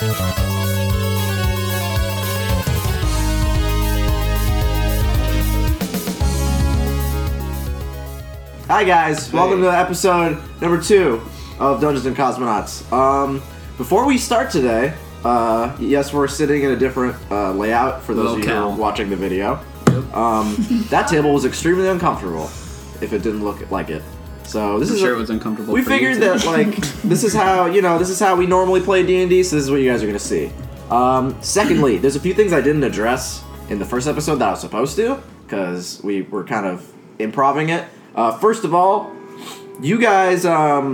Hi guys, welcome to episode number 2 of Dungeons and Cosmonauts. Before we start today, yes, we're sitting in a different layout for those of you who are watching the video. That table was extremely uncomfortable, if it didn't look like it. So this it was uncomfortable. We figured that this is how we normally play D&D. So this is what you guys are gonna see. Secondly, there's a few things I didn't address in the first episode that I was supposed to, because we were kind of improving it. First of all, you guys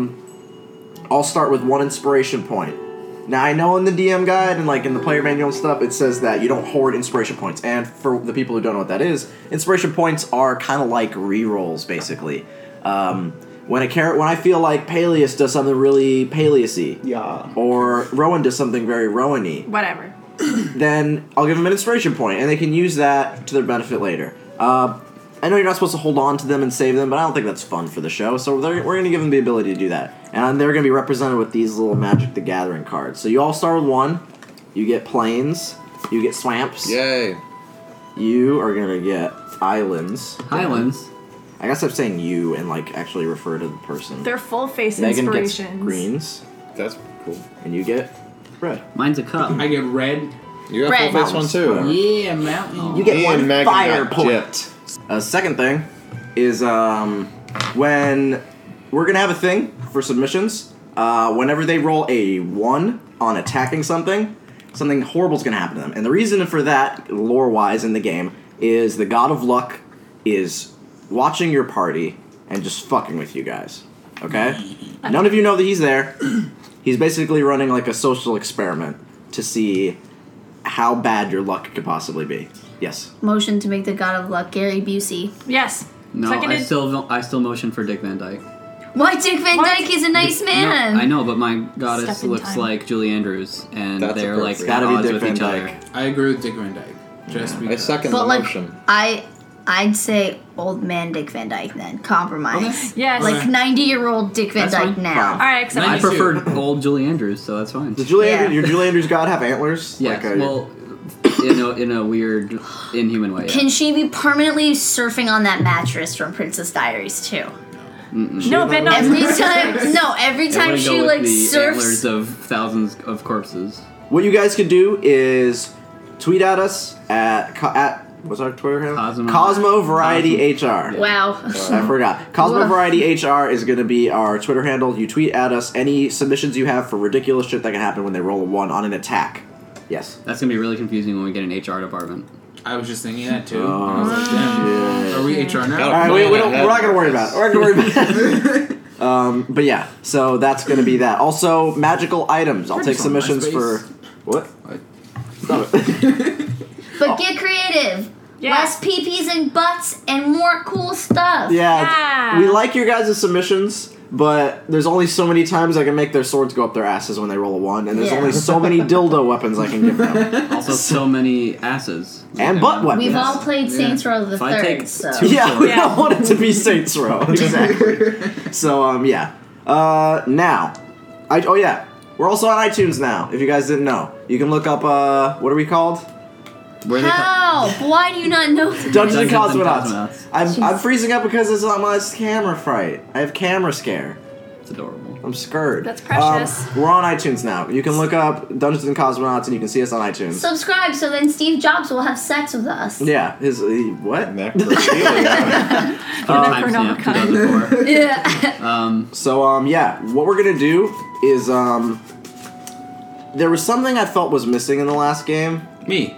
all start with 1 inspiration point. Now, I know in the DM guide and in the player manual and stuff, it says that you don't hoard inspiration points. And for the people who don't know what that is, inspiration points are kind of like rerolls, basically. When I feel like Peleus does something really Peleus-y, or Rowan does something very Rowan-y, whatever, then I'll give them an inspiration point, and they can use that to their benefit later. I know you're not supposed to hold on to them and save them, but I don't think that's fun for the show, so we're going to give them the ability to do that. And they're going to be represented with these little Magic the Gathering cards. So you all start with 1. You get plains. You get swamps. Yay. You are going to get islands. Highlands. I guess I'm saying you and actually refer to the person. They're full face Megan inspirations. Gets greens. That's cool. And you get red. Mine's a cup. I get red. You got Red. full face one too. Yeah, mountain. You get 1 Megan fire got point. gypped. Second thing is when we're going to have a thing for submissions, whenever they roll a 1 on attacking something horrible is going to happen to them. And the reason for that, lore-wise in the game, is the God of Luck is watching your party and just fucking with you guys. Okay? None of you know that he's there. He's basically running a social experiment to see how bad your luck could possibly be. Yes. Motion to make the God of Luck Gary Busey. Yes. No, Seconded. I still motion for Dick Van Dyke. Why Dick Van Dyke is a nice man? No, I know, but my goddess Step in looks time. like Julie Andrews, and That's they're appropriate. at Gotta be odds Dick with Van each other. Dyke. I agree with Dick Van Dyke. Just I because. second But the like, motion. I'd say old man Dick Van Dyke then. Compromise. Yes. Like 90-year-old Dick Van That's Dyke fine. now. All right, except I 92. prefer old Julie Andrews, so that's fine. Does Yeah. your Julie Andrews God have antlers? Yes, well, in a weird, inhuman way. Can she be permanently surfing on that mattress from Princess Diaries too? no, but no. Every time I wanna she go with the surfs. antlers of thousands of corpses. What you guys could do is tweet at us at what's our Twitter handle? Cosmo Variety HR. Wow. I forgot. Cosmo Variety HR is going to be our Twitter handle. You tweet at us any submissions you have for ridiculous shit that can happen when they roll a 1 on an attack. Yes. That's gonna be really confusing when we get an HR department. I was just thinking that too. I was like, damn. Are we HR now? All right, we're not going to worry about it. We're not going to worry about it. But yeah, so that's going to be that. Also, magical items. I'll take just on submissions MySpace. for... What? Stop it. But get creative. Yeah. Less peepees and butts and more cool stuff. Yeah, we like your guys' submissions, but there's only so many times I can make their swords go up their asses when they roll a 1, and there's only so many dildo weapons I can give them. Also, so many asses. And butt weapons. We've all played Saints Row the If I take Third, so. 2 Yeah, we Yeah. don't want it to be Saints Row. Exactly. So, yeah. Now. We're also on iTunes now, if you guys didn't know. You can look up, what are we called? Where they How? Why do you not know that? Dungeons and Dungeons and Cosmonauts. I'm freezing up because it's on my camera fright. I have camera scare. It's adorable. I'm scared. That's precious. We're on iTunes now. You can look up Dungeons and Cosmonauts and you can see us on iTunes. Subscribe so then Steve Jobs will have sex with us. Yeah, what? Necrophilia. Timestamp 2004. Yeah. So, what we're gonna do is, there was something I felt was missing in the last game. Me.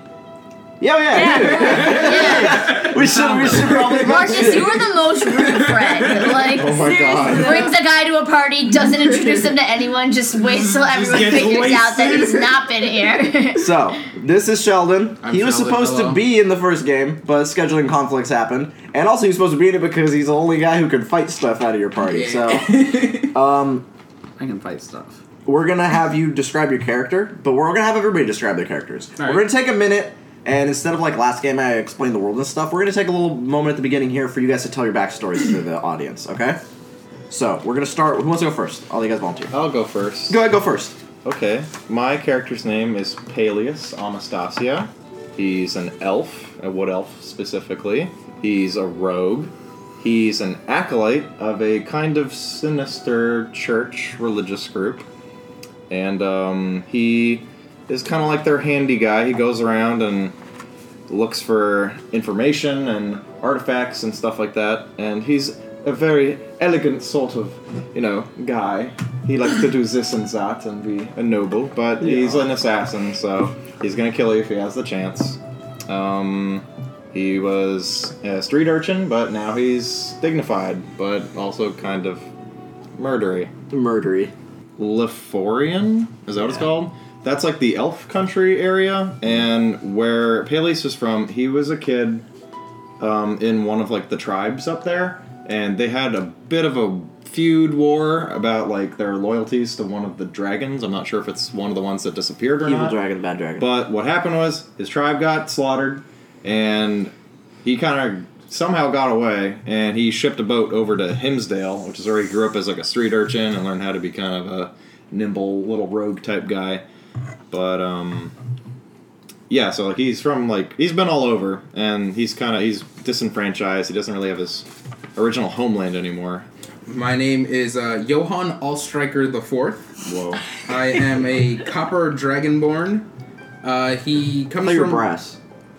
Yeah. We should probably Marcus, you were the most rude friend. Like, Oh my god. brings a guy to a party, doesn't introduce him to anyone, just waits till everyone gets figures out that wasted. he's not been here. So, this is Sheldon. I'm He was Sheldon, supposed to hello. be in the first game, but scheduling conflicts happened. And also, he was supposed to be in it because he's the only guy who can fight stuff out of your party. So, I can fight stuff. we're going to have you describe your character, but we're going to have everybody describe their characters. All right. We're going to take a minute, and instead of like last game I explained the world and stuff, we're going to take a little moment at the beginning here for you guys to tell your backstories to the audience, okay? So, we're going to start. Who wants to go first? All you guys volunteer. I'll go first. Go ahead, go first. Okay, my character's name is Peleus Amastasia. He's an elf, a wood elf specifically. He's a rogue. He's an acolyte of a kind of sinister church religious group. And he is kind of like their handy guy. He goes around and looks for information and artifacts and stuff like that. And he's a very elegant sort of, guy. He likes to do this and that and be a noble, but he's an assassin, so he's gonna kill you if he has the chance. He was a street urchin, but now he's dignified, but also kind of murdery. Murdery. Leforian? Is that what it's called? That's like the elf country area, and where Peleus is from, he was a kid in one of like the tribes up there, and they had a bit of a feud war about like their loyalties to one of the dragons. I'm not sure if it's one of the ones that disappeared or Evil not. dragon, bad dragon. But what happened was his tribe got slaughtered, and he kind of somehow got away, and he shipped a boat over to Himsdale, which is where he grew up as like a street urchin and learned how to be kind of a nimble little rogue type guy. But yeah, so like he's been all over, and he's disenfranchised. He doesn't really have his original homeland anymore. My name is Johann Allstriker IV. Whoa. I am a copper dragonborn. He comes Oh, you're from brass.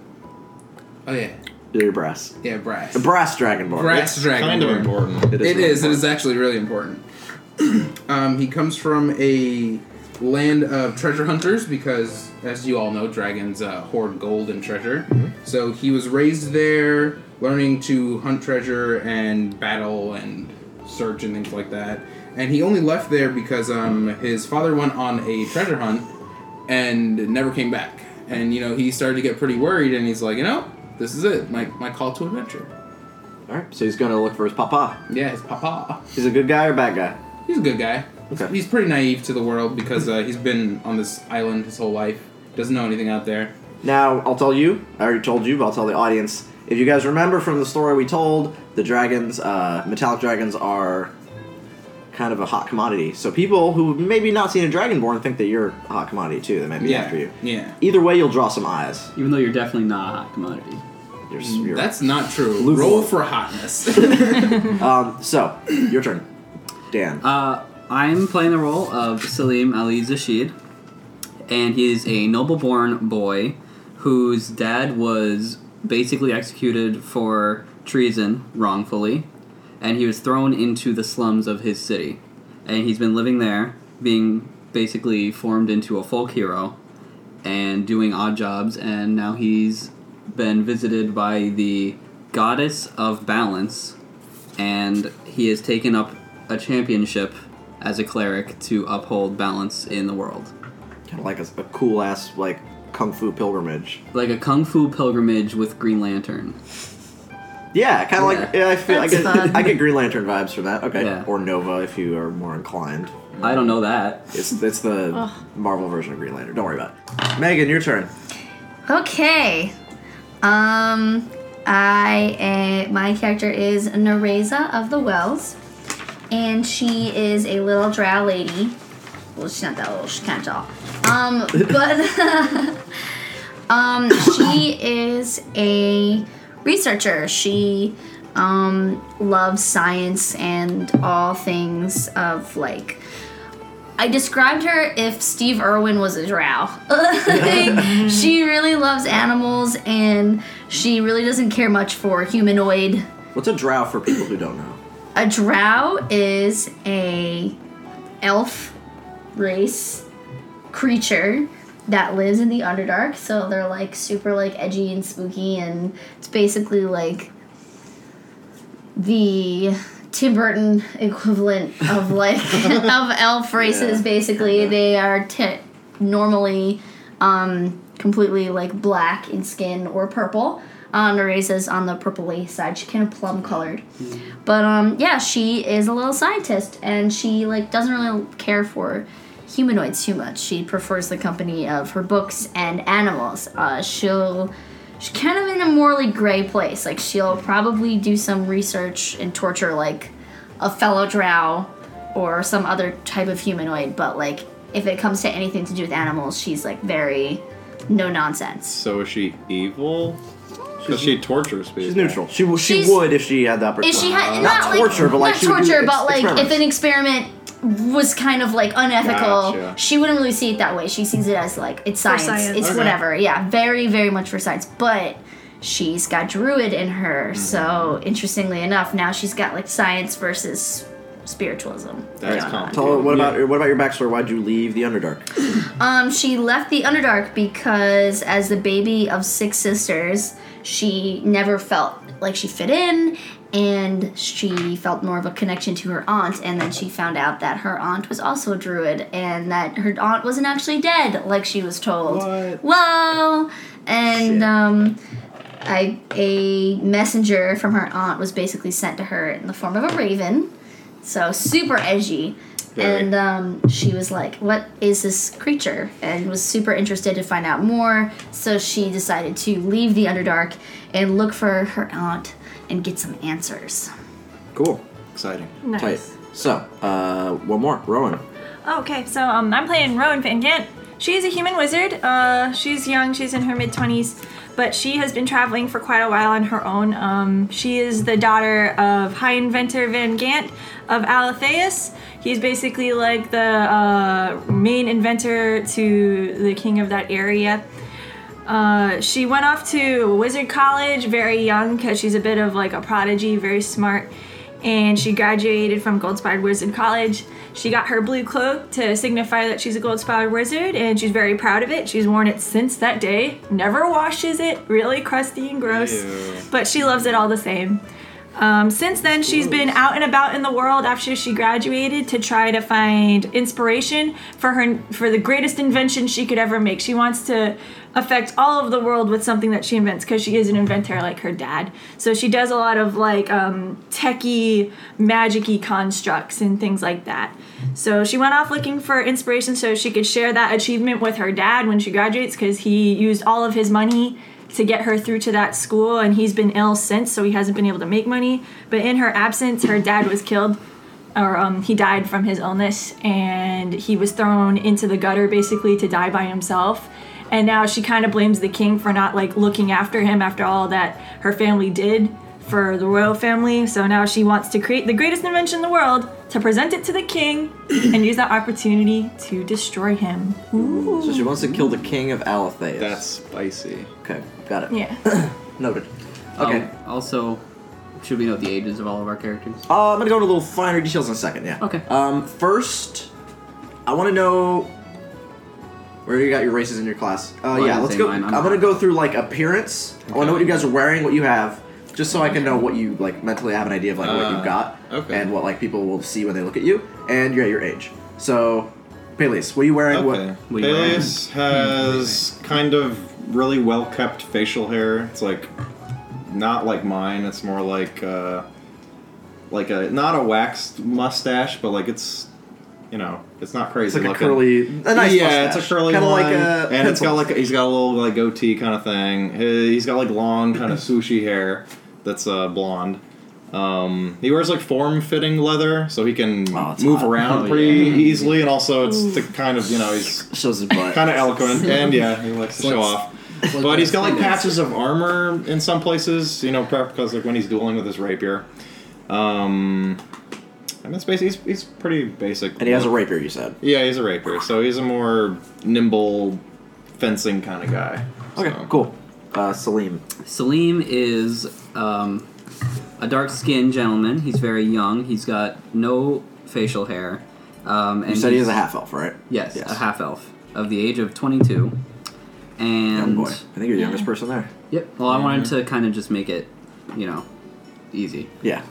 Oh yeah. You're brass. Yeah, brass. A brass dragonborn. Brass It's dragonborn. kind of important. It is actually really important. He comes from a land of treasure hunters because, as you all know, dragons hoard gold and treasure. So he was raised there, learning to hunt treasure and battle and search and things like that. And he only left there because his father went on a treasure hunt and never came back. And, he started to get pretty worried, and he's like, this is it, my call to adventure. Alright, so he's gonna look for his papa. Yeah, his papa. He's a good guy or bad guy? He's a good guy. Okay. He's pretty naive to the world because he's been on this island his whole life. Doesn't know anything out there. Now, I'll tell you, I already told you, but I'll tell the audience. If you guys remember from the story we told, the dragons, metallic dragons are kind of a hot commodity. So people who maybe not seen a dragonborn think that you're a hot commodity too. They might be after you. Yeah. Either way, you'll draw some eyes. Even though you're definitely not a hot commodity. You're That's not true. Lukewarm. Roll for hotness. So, your turn. Dan. I'm playing the role of Salim Ali Zashid, and he is a noble-born boy whose dad was basically executed for treason wrongfully, and he was thrown into the slums of his city. And he's been living there, being basically formed into a folk hero and doing odd jobs, and now he's been visited by the goddess of balance, and he has taken up a championship as a cleric to uphold balance in the world. Kind of like a cool ass like kung fu pilgrimage. Like a kung fu pilgrimage with Green Lantern. Yeah, kind of like I feel That's fun. I get Green Lantern vibes from that. Okay, Yeah. or Nova if you are more inclined. I don't know that. It's the Marvel version of Green Lantern. Don't worry about it. Megan, your turn. Okay. My character is Nereza of the Wells, and she is a little drow lady. Well, she's not that little. She's kind of tall. But she is a researcher. She loves science and all things of like. I described her if Steve Irwin was a drow. Like, she really loves animals, and she really doesn't care much for humanoid. What's a drow for people who don't know? A drow is a elf race creature that lives in the Underdark. So they're like super like edgy and spooky, and it's basically like the Tim Burton equivalent of like of elf races. Yeah. Basically, they are normally completely like black in skin or purple. Nereza's on the purpley side. She's kind of plum colored, but yeah, she is a little scientist, and she like doesn't really care for humanoids too much. She prefers the company of her books and animals. She's kind of in a morally gray place. Like, she'll probably do some research and torture, like, a fellow drow or some other type of humanoid, but, like, if it comes to anything to do with animals, she's like very no nonsense. So is she evil? Because she tortures people. She's neutral. She She's- would if she had the opportunity. If she had not like, torture, but like not she would torture, do but like if experiments. an experiment was kind of like unethical, Gotcha. she wouldn't really see it that way. She sees it as like it's science, science. it's Okay. whatever. Yeah, very very much for science. But she's got druid in her, so interestingly enough, now she's got like science versus spiritualism. That's going on. complicated. Tell her, what about your backstory? Why'd you leave the Underdark? She left the Underdark because as the baby of 6 sisters, she never felt like she fit in, and she felt more of a connection to her aunt, and then she found out that her aunt was also a druid, and that her aunt wasn't actually dead, like she was told. What? Whoa! And, a messenger from her aunt was basically sent to her in the form of a raven, so super edgy. Very. And she was like, what is this creature? And was super interested to find out more. So she decided to leave the Underdark and look for her aunt and get some answers. Cool. Exciting. Nice. Tight. So, one more. Rowan. Okay, so I'm playing Rowan Van Gant. She's a human wizard. She's young. She's in her mid-20s, but she has been traveling for quite a while on her own. She is the daughter of High Inventor Van Gant of Alatheus. He's basically like the main inventor to the king of that area. She went off to wizard college very young because she's a bit of like a prodigy, very smart. And she graduated from Goldspire Wizard College. She got her blue cloak to signify that she's a Goldspire Wizard, and she's very proud of it. She's worn it since that day, never washes it, really crusty and gross, Ew. but she loves it all the same. Since then, she's been out and about in the world after she graduated to try to find inspiration for the greatest invention she could ever make. She wants to affect all of the world with something that she invents because she is an inventor like her dad. So she does a lot of like techie, magic-y constructs and things like that. So she went off looking for inspiration so she could share that achievement with her dad when she graduates because he used all of his money to get her through to that school, and he's been ill since, so he hasn't been able to make money. But in her absence, her dad was killed, or he died from his illness, and he was thrown into the gutter basically to die by himself. And now she kind of blames the king for not like looking after him after all that her family did for the royal family. So now she wants to create the greatest invention in the world to present it to the king and use that opportunity to destroy him. So she wants to kill the king of Alatheus. That's spicy. Okay, got it. Yeah. Noted. Okay. Also, should we note the ages of all of our characters? I'm gonna go into a little finer details in a second, yeah. Okay. First, I want to know where you got your races in your class. I Yeah, didn't let's say go. mine. I'm gonna go through like appearance. I want to know what you guys are wearing, what you have, just so I can know what you like mentally have an idea of like what you got, okay. and what like people will see when they look at you, and your age. So, Peleus, what are you wearing? Okay. What are you wearing? Peleus has kind of really well kept facial hair. It's like not like mine. It's more like a not a waxed mustache, but like it's it's not crazy It's like looking. a curly, a nice yeah, mustache. it's a curly Kinda one, like a and it's got pencil. like he's got a little like goatee kind of thing. He's got like long kind of swooshy hair that's blonde. He wears like form-fitting leather, so he can Oh, it's move hot. around Oh, pretty yeah. easily, and also it's to kind of he's shows his butt. kind of eloquent, and yeah, he likes to show off. But he's got like patches of armor in some places, because like when he's dueling with his rapier. And that's basically he's pretty basic. And he has a rapier, you said. Yeah, he's a rapier, so he's a more nimble fencing kind of guy. Okay, So. cool. Salim. Salim is a dark-skinned gentleman. He's very young. He's got no facial hair. And You said he he's- is a half elf, right? Yes, a half-elf of the age of 22. And Young boy. I think you're the youngest person there. Yep. Well, I wanted to kind of just make it, easy. Yeah.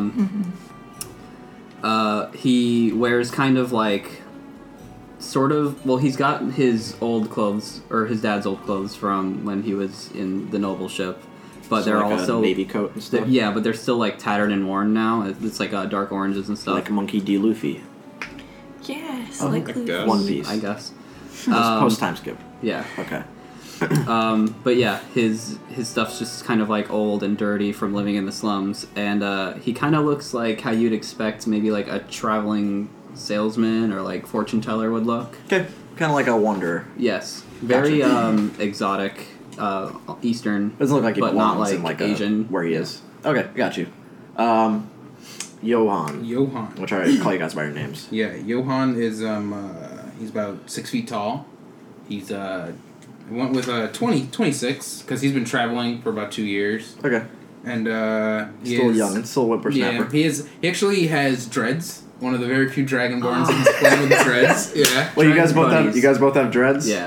He wears kind of like, he's got his old clothes, or his dad's old clothes from when he was in the noble ship, but So they're like also a navy coat and stuff. yeah, but they're still like tattered and worn now. It's like dark oranges and stuff. Like Monkey D. Luffy. Yes, Oh, like I Luffy. guess. One Piece. I guess. Post time skip. Yeah. Okay. But yeah, his stuff's just kind of like old and dirty from living in the slums, and he kind of looks like how you'd expect maybe like a traveling salesman or like fortune teller would look. Okay, kind of like a wanderer. Yes, very exotic, Eastern. Doesn't look like he but not belongs like in like Asian. where he is. Okay, got you. Johan. Johan. We'll try to call you guys by your names. Yeah, Johan is he's about 6 feet tall. He's went with 26 because he's been traveling for about 2 years. Okay. And he Still is, young and still a whippersnapper. Yeah, he actually has dreads. One of the very few Dragonborns that's playing with dreads. Yeah. Well, you guys both buddies. have. You guys both have dreads. Yeah.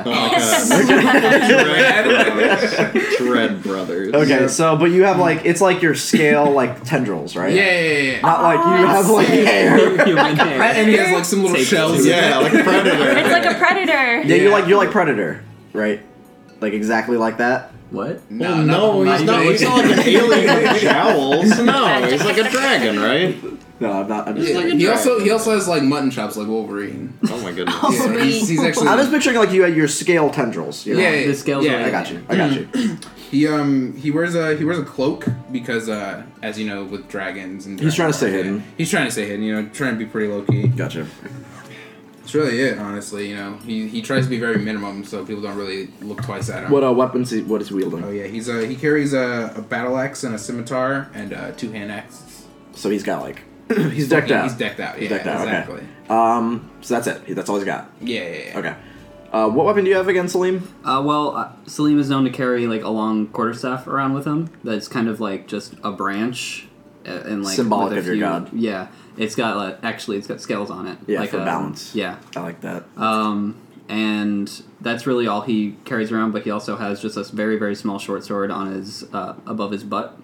Dread Brothers. Okay, so but you have like it's like your scale like tendrils, right? Yeah. Not like you have like hair. Human hair. And he has like some little Take shells. two. Yeah, like a predator. It's like a predator. Yeah, you're like Predator, right? Like exactly like that. What? No, he's not. really. He's not like an alien with jowls. No, he's like a dragon, right? No, I'm not. I'm just Yeah, like, he also has like mutton chops like Wolverine. Oh my goodness. Yeah, he's actually. I'm just picturing like you had your scale tendrils. You know? Yeah, The scales yeah. are- I got you. I got you. He wears a cloak because as you know with dragons and He's trying to stay Dragonborns, hidden. He's trying to stay hidden. You know, trying to be pretty low key. Gotcha. That's really it, honestly. You know, he tries to be very minimum so people don't really look twice at him. What weapons? What is he wielding? Oh yeah, he carries a battle axe and a scimitar and 2-hand axes. So he's got like he's decked out. He's decked out. He's Yeah, decked out, okay. exactly. So that's it. That's all he's got. Yeah. Okay. What weapon do you have again, Salim? Salim is known to carry like a long quarterstaff around with him. That's kind of like just a branch, and like Symbolic with a of your few- god. Yeah, it's got it's got scales on it. Yeah, like for balance. Yeah, I like that. and that's really all he carries around. But he also has just this very very small short sword on his above his butt,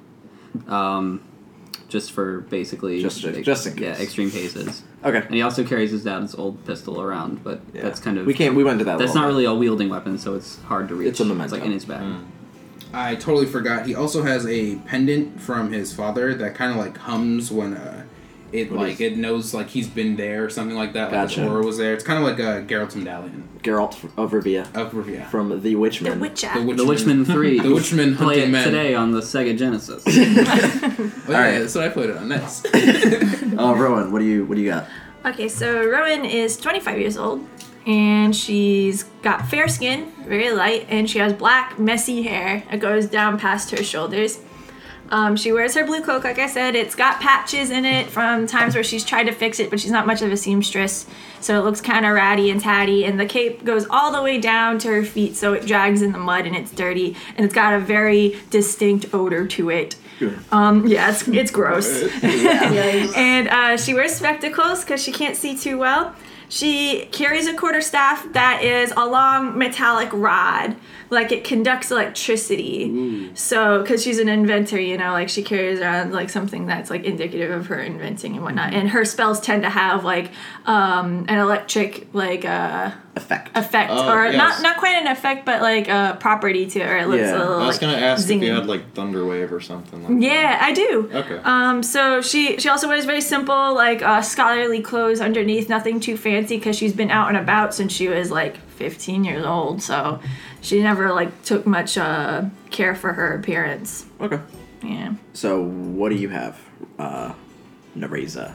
just for basically Just in yeah case. extreme cases. Okay. And he also carries his dad's old pistol around, but Yeah. that's kind of We went into that. That's a not little really a wielding weapon, so it's hard to reach. It's a memento. It's like in his bag. I totally forgot. He also has a pendant from his father that kind of like hums when it knows like he's been there or something like that. Like Gotcha. his aura was there. It's kind of like a Geralt's medallion. Geralt of Rivia Of Rivia. from The The Witchman. Witcher. The Witchman 3. The Witchman Play hunting it men. today on the Sega Genesis. Oh, yeah, Alright. that's what I played it on. Nice. Rowan, what do you got? Okay, so Rowan is 25 years old, and she's got fair skin, very light, and she has black, messy hair. It goes down past her shoulders. She wears her blue cloak, like I said. It's got patches in it from times where she's tried to fix it, but she's not much of a seamstress, so it looks kind of ratty and tatty. And the cape goes all the way down to her feet, so it drags in the mud and it's dirty, and it's got a very distinct odor to it. Yeah, it's gross. And she wears spectacles because she can't see too well. She carries a quarterstaff that is a long metallic rod, like it conducts electricity. So, because she's an inventor, you know, like she carries around like something that's like indicative of her inventing and whatnot. And her spells tend to have like an electric like Effect. or yes. not quite an effect, but like a property to it. Or it looks Yeah. a little. I was gonna ask if you zinging. had like Thunderwave or something like Yeah, I do. that. Okay. So she also wears very simple, like scholarly clothes underneath, nothing too fancy, because she's been out and about since she was like 15 years old. So she never like took much care for her appearance. Okay. Yeah. So what do you have, Nereza?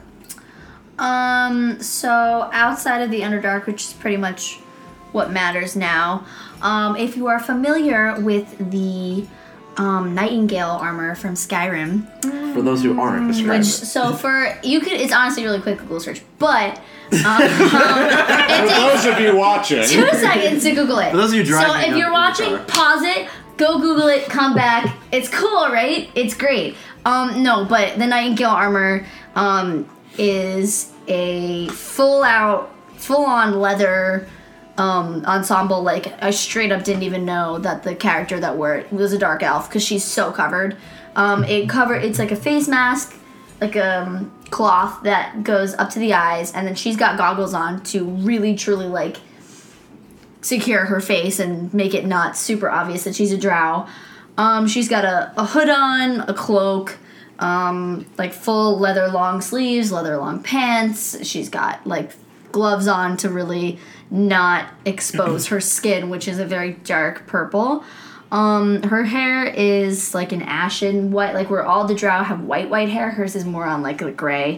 So outside of the Underdark, which is pretty much what matters now, if you are familiar with the Nightingale armor from Skyrim, For those who aren't, describe which it. so for you could, it's honestly a really quick Google search, but For those of you watching, 2 seconds to Google it. For those of you driving so if on you're the watching, car. pause it, go Google it, come back. It's cool, right? It's great. No, but the Nightingale armor is a full-on leather ensemble. Like I straight up didn't even know that the character that wore it was a dark elf because she's so covered. It's like a face mask, like a cloth that goes up to the eyes, and then she's got goggles on to really truly like secure her face and make it not super obvious that she's a drow. She's got a hood on, a cloak, like full leather long sleeves, leather long pants. She's got like gloves on to really not expose her skin, which is a very dark purple. Her hair is like an ashen white, like where all the drow have white hair. Hers is more on like a gray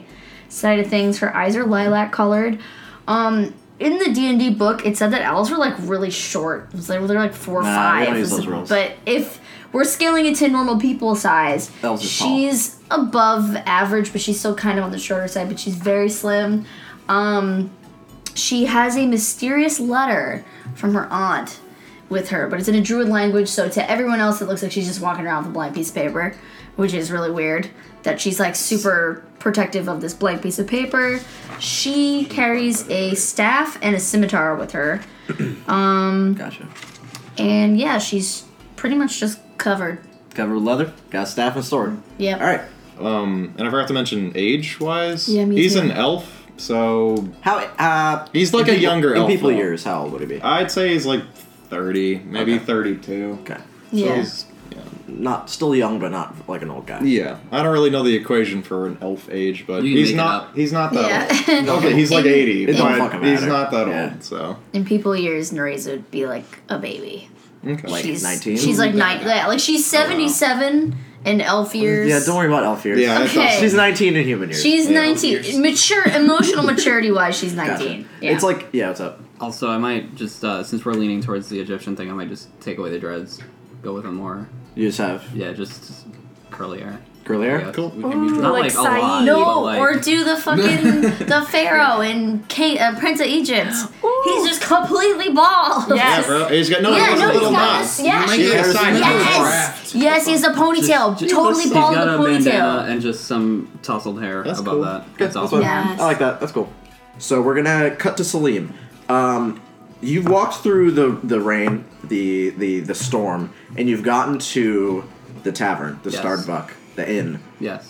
side of things. Her eyes are lilac colored. In the D&D book, it said that elves were like really short. It was like they're like 4 or Nah, 5. we don't use those rules. But if we're scaling it to normal people size, Elves are she's above average, but she's still kind of on the shorter side. But she's very slim. She has a mysterious letter from her aunt with her, but it's in a druid language, so to everyone else it looks like she's just walking around with a blank piece of paper, which is really weird that she's like super protective of this blank piece of paper. She carries a staff and a scimitar with her. Gotcha. And yeah, she's pretty much just covered. Covered with leather, got a staff and a sword. Yep. All right. And I forgot to mention age-wise. Yeah, me he's too. an elf, so How? he's like in a people- younger elf. In people though. years, how old would he be? I'd say he's like 30, maybe Okay. 32. Okay. Yeah. He's, Not still young, but not like an old guy. yeah. I don't really know the equation for an elf age, but You can he's make it not. up. He's not that Yeah. old. Okay, he's like 80, It don't but fucking he's matter. not that Yeah. old. So In people years, Nereza would be like a baby. okay. Like She's 19? She's like 9. Yeah, like she's 77 in elf years. Yeah, don't worry about elf years. Yeah, it's Okay. She's 19 in human years. She's Yeah, 19. years. Mature, emotional maturity wise, she's Gotcha. 19. Yeah. It's like, yeah, what's up? Also, I might just since we're leaning towards the Egyptian thing, I might just take away the dreads, go with a more You just have just curly hair. curly hair? Yeah. Cool. We can be Not Like like, a lot. Saeed. but no, like, or do the fucking the pharaoh in Prince of Egypt. He's just completely bald. Yes. Yeah, bro. He's got no. Yeah, he has no, a he's little got knot. this. Yeah, You might she- get assigned to Yes. the draft. yes, he has a ponytail, totally he's bald got with a a bandana ponytail. and just some tousled hair That's above cool. that. Okay, That's that's awesome. fine. Yes. I like that. That's cool. So we're gonna cut to Salim. You've walked through the rain, the storm, and you've gotten to the tavern, the Yes. Starbuck, the inn. Yes.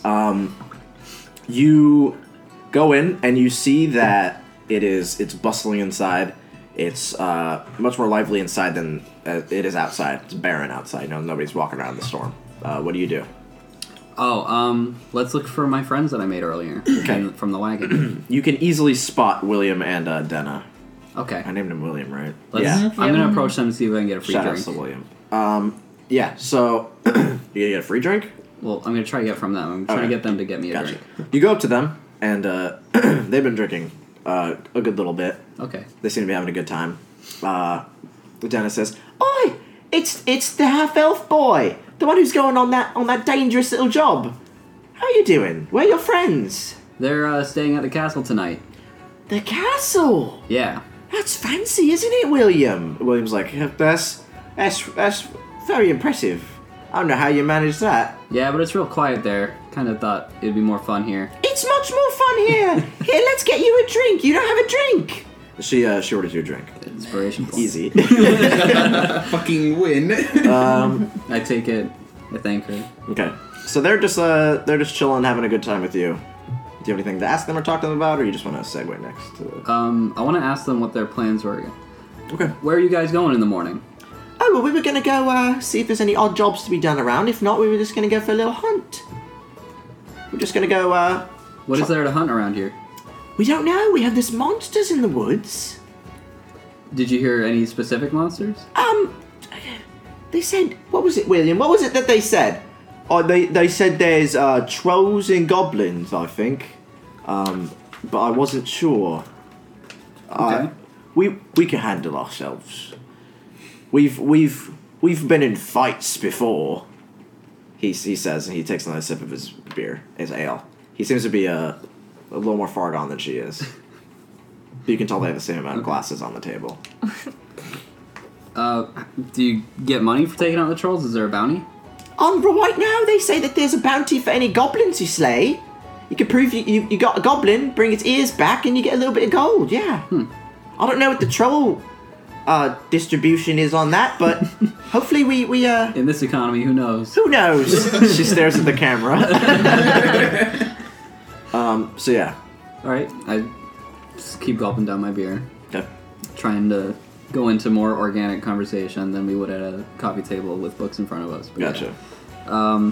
You go in and you see that it's bustling inside. It's much more lively inside than it is outside. It's barren outside. No, nobody's walking around in the storm. What do you do? Let's look for my friends that I made earlier from the wagon. You can easily spot William and Denna. Okay. I named him William, right? Let's, Yeah. I'm gonna approach them and see if I can get a free Shout drink. out to William. Yeah. So you gonna get a free drink? Well, I'm gonna try to get from them. I'm trying to Okay. get them to get me a Gotcha. drink. You go up to them, and they've been drinking a good little bit. Okay. They seem to be having a good time. Dennis says, "Oi, it's the half elf boy, the one who's going on that dangerous little job. How you doing? Where are your friends? They're staying at the castle tonight. The castle. Yeah. That's fancy, isn't it, William?" William's like, "That's very impressive. I don't know how you managed that." Yeah, but it's real quiet there. Kind of thought it'd be more fun here. "It's much more fun here. Here, let's get you a drink. You don't have a drink." She orders you a drink. Inspiration. points. Easy. Fucking win. I take it. I thank her. Okay. So they're just chilling, having a good time with you. Do you have anything to ask them or talk to them about, or you just want to segue next to the... I want to ask them what their plans were. Okay. Where are you guys going in the morning? Oh, well, we were going to go see if there's any odd jobs to be done around. If not, we were just going to go for a little hunt. We're just going to go, What is there to hunt around here? we don't know. We have this monsters in the woods. Did you hear any specific monsters? They said... What was it, William? What was it that they said? Oh, they said there's trolls and goblins, I think. But I wasn't sure. Okay. We can handle ourselves. We've been in fights before. He says, and he takes another sip of his beer, his ale. He seems to be a little more far gone than she is. You can tell they have the same amount of glasses on the table. Do you get money for taking out the trolls? Is there a bounty? Right now, they say that there's a bounty for any goblins you slay. You can prove you got a goblin, bring its ears back, and you get a little bit of gold. Yeah. I don't know what the troll distribution is on that, but hopefully we In this economy, who knows? who knows? She stares at the camera. So yeah. All right, I just keep gulping down my beer, Okay. trying to go into more organic conversation than we would at a coffee table with books in front of us. But Gotcha. yeah.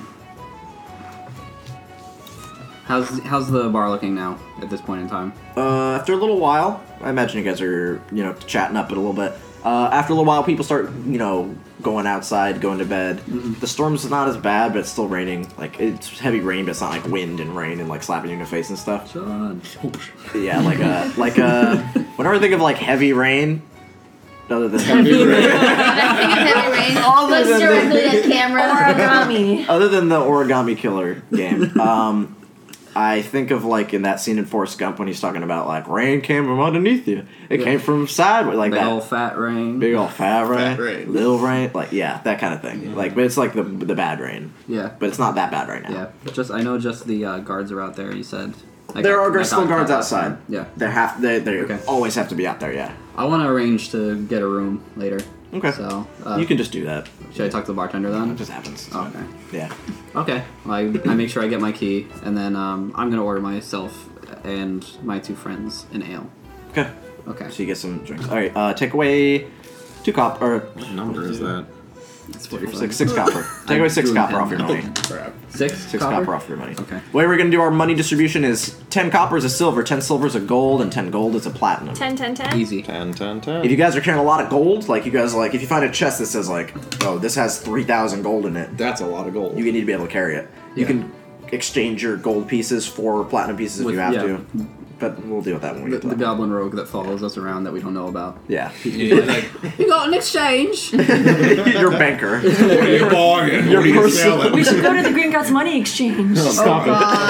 How's the bar looking now at this point in time? After a little while, I imagine you guys are, chatting up it a little bit. After a little while, people start, going outside, going to bed. The storm's not as bad, but it's still raining. Like, it's heavy rain, but it's not like wind and rain and like slapping you in the face and stuff. John. Yeah, whenever I think of like heavy rain, other than Heavy rain. Other Looks than directly at camera. Origami. other than the Origami Killer game, I think of like in that scene in Forrest Gump when he's talking about like rain came from underneath you. It came from sideways, like Big that. old fat rain. Big old fat rain, rain. little rain, like that kind of thing. Like, but it's like the bad rain, Yeah. but it's not that bad right now. Yeah. I know the guards are out there. You said. There are still guards outside. Yeah. They Okay. always have to be out there. Yeah. I want to arrange to get a room later. Okay. So You can just do that. should I talk to the bartender It then? just happens. Okay. Yeah. Okay. I make sure I get my key, and then I'm gonna order myself and my 2 friends an ale. Okay. Okay. So you get some drinks. All right. Take away 2 copper. What number is that? It's 45. Six copper. Take away 6 drew copper pen off your now. money. Crap. 6 6 copper off your money. Okay. The way we're gonna do our money distribution is 10 copper is a silver, 10 silver is a gold, and 10 gold is a platinum. 10, 10, 10. Easy. 10, 10, If 10. you guys are carrying a lot of gold, like you guys like, if you find a chest that says like, oh, this has 3,000 gold in it, That's a lot of gold. you need to be able to carry it. You Yeah. can exchange your gold pieces for platinum pieces if you have yeah. to, but we'll deal with that when we The, get to the that. goblin rogue that follows us around that we don't know about. Yeah, Like, You got an exchange. your banker. What are you bargaining? What are you personal- selling? We should go to the Gringotts Money Exchange. Oh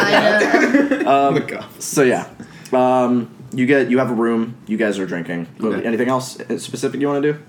god. So yeah, you have a room. You guys are drinking. Okay. Anything else specific you want to do?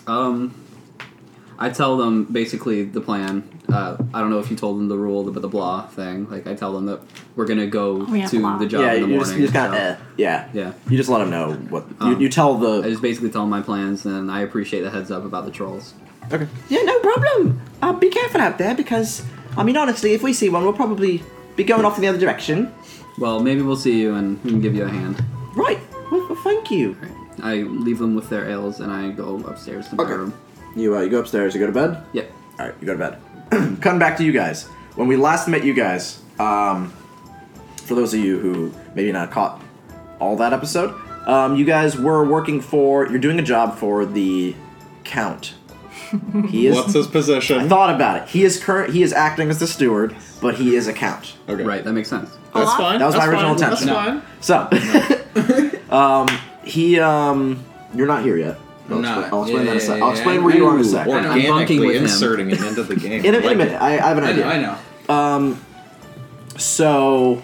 I tell them basically the plan. I don't know if you told them the rule, but the blah thing. Like I tell them that we're gonna go yeah, to blah. the job yeah, in the you morning. just kind so of yeah. Yeah. You just let them know what you tell I the. just basically tell them my plans, and I appreciate the heads up about the trolls. Okay. Yeah, no problem. Be careful out there because I mean honestly, if we see one, we'll probably be going off in the other direction. Well, maybe we'll see you and we can give you a hand. Right. Well, thank you. Right. I leave them with their ales, and I go upstairs to my room. You go upstairs. You go to bed. Yep. All right, you go to bed. Coming back to you guys. When we last met you guys, for those of you who maybe not caught all that episode, you guys were working for. You're doing a job for the Count. He is. What's his position? I thought about it. He is acting as the steward, but he is a count. Okay. Right. That makes sense. That's fine. That was my That's original fine. intention. That's fine. So, you're not here yet. I'll Not. explain, I'll explain that in a sec. Yeah, I'll explain where you are in a sec. bunking Organically with him. inserting him into the game. In a minute, I have an idea. I know. So,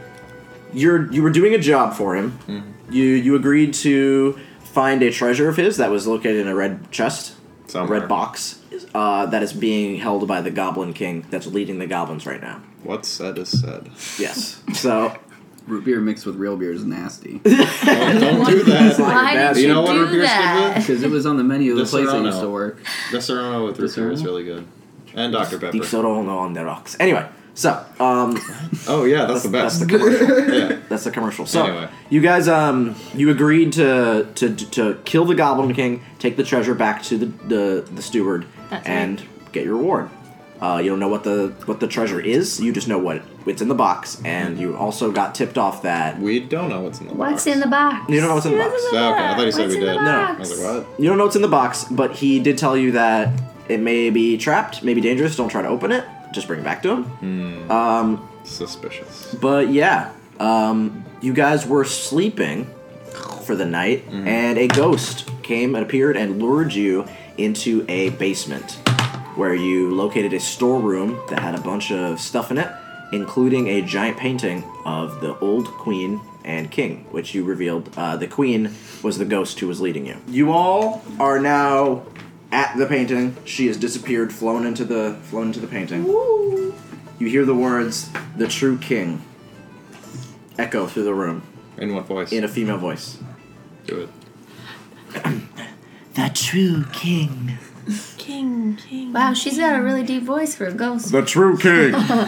you were doing a job for him. You agreed to find a treasure of his that was located in a red chest, Somewhere. red box, that is being held by the Goblin King that's leading the goblins right now. What's said is said. Yes. So, Root beer mixed with real beer is nasty. Oh, don't do that. Why bad. did You you know what do root beer's good that? Because it was on the menu of the The place I Serrano. used to work. The Serrano with root beer is Serrano? really good. And Dr. Pepper. deep soda on the rocks. Anyway, so Oh, yeah, that's the that's best. the commercial. Yeah. That's the commercial. So Anyway. you guys, you agreed to kill the Goblin King, take the treasure back to the steward, That's and get your reward. You don't know what the treasure is. You just know what's in the box, and you also got tipped off that We don't know what's in the box. What's in the box? you don't know what's in the box. Oh, okay, I thought you said What's we in the did. box? I was like, what? You don't know what's in the box, but he did tell you that it may be trapped, may be dangerous. Don't try to open it. Just bring it back to him. Suspicious. But yeah, you guys were sleeping for the night, and a ghost came and appeared and lured you into a basement where you located a storeroom that had a bunch of stuff in it, including a giant painting of the old queen and king, which you revealed the queen was the ghost who was leading you. You all are now at the painting. She has disappeared, flown into the painting. Woo. You hear the words, "The true king," echo through the room In what voice? in a female voice. Do it. The true king. King. Wow, she's got a really deep voice for a ghost. The true king.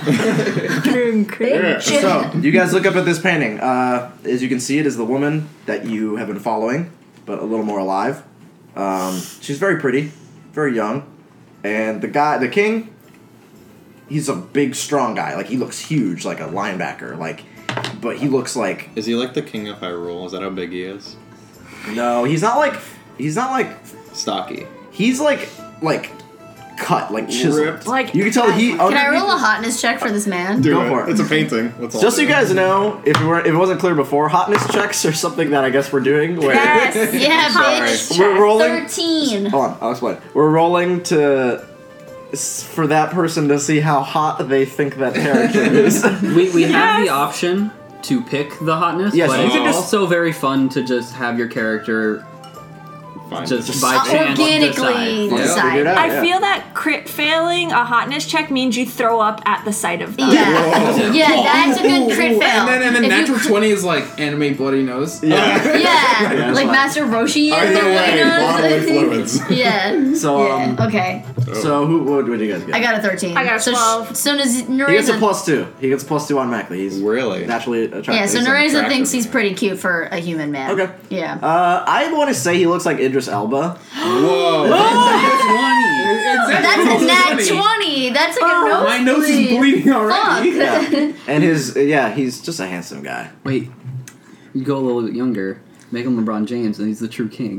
Big shit. So, you guys look up at this painting. As you can see, it is the woman that you have been following, but a little more alive. She's very pretty, very young. And the king, he's a big, strong guy. Like, he looks huge, like a linebacker. But he looks like... Is he like the king of Hyrule? Is that how big he is? No, he's not like... Stocky. He's like cut, like chiseled. Ripped. Like, You can tell he. Can I roll a hotness check for this man? Do Go it. for it. It's a painting. That's all Just so it you is. guys know, if it wasn't clear before, hotness checks are something that I guess we're doing. Where Yes. Yeah, bitch. we're rolling. 13. Hold on, I'll explain. We're rolling for that person to see how hot they think that character is. We have the Yes. option to pick the hotness, Yes, but you it's can just- also very fun to just have your character Fine. just by chance Organically decide. decide. Figure it out. I Yeah. feel that crit failing a hotness check means you throw up at the sight of them. Yeah. Yeah, that's a good crit fail. And then If you natural crit- 20 is like anime bloody nose. Yeah. Yeah, that's like fine. Master Roshi Either is. way, bodily fluids. Yeah. So Yeah. Okay. so what do you guys get? I got a 13. I got a so 12. As soon as He gets a Nereza. +2. He gets a +2 automatically. He's Really? naturally attractive. Yeah, so He's Nereza attractive. thinks he's pretty cute for a human man. Okay. Yeah. I want to say he looks like Idris Elba. Whoa. That's a nat 20. That's like a nose. My nose is bleeding already. Fuck. Yeah. And he's just a handsome guy. Wait, you go a little younger, make him LeBron James, and he's the true king.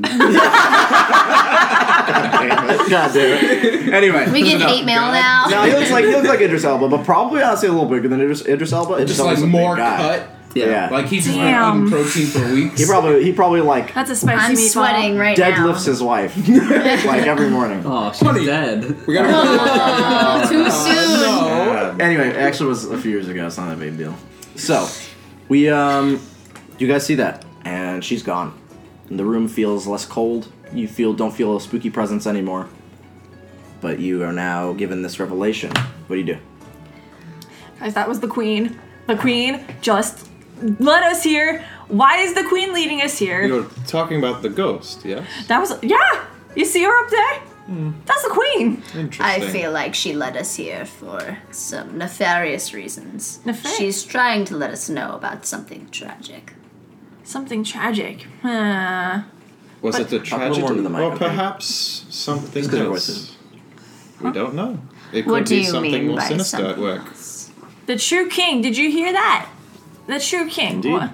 God damn it. Anyway. We get hate mail now. No, he looks like Idris Elba, but probably honestly a little bigger than Idris Elba. Idris Just Elba's like a big more guy. cut. Yeah. Like he's just been Damn. eating protein for weeks. He probably like That's a spicy I'm meatball. sweating right now. deadlifts his wife like every morning. Oh, she's Funny. dead. We gotta. Oh, too soon. No. Anyway, it actually was a few years ago. It's not a big deal. So, you guys see that, and she's gone. And the room feels less cold. You don't feel a spooky presence anymore. But you are now given this revelation. What do you do? Guys, that was the queen. The queen just led us here. Why is the queen leading us here? You're talking about the ghost, yes? That was, yeah. You see her up there? That's the queen. Interesting. I feel like she led us here for some nefarious reasons. Nefarious? She's trying to let us know about something tragic. Something tragic. Was it a Talk a little tragedy? more into the mic, or okay? perhaps something Just 'cause your else? voice is- We don't know. It What could do be you something mean more by sinister at something work. else? The true king. Did you hear that? The true king. Indeed. What?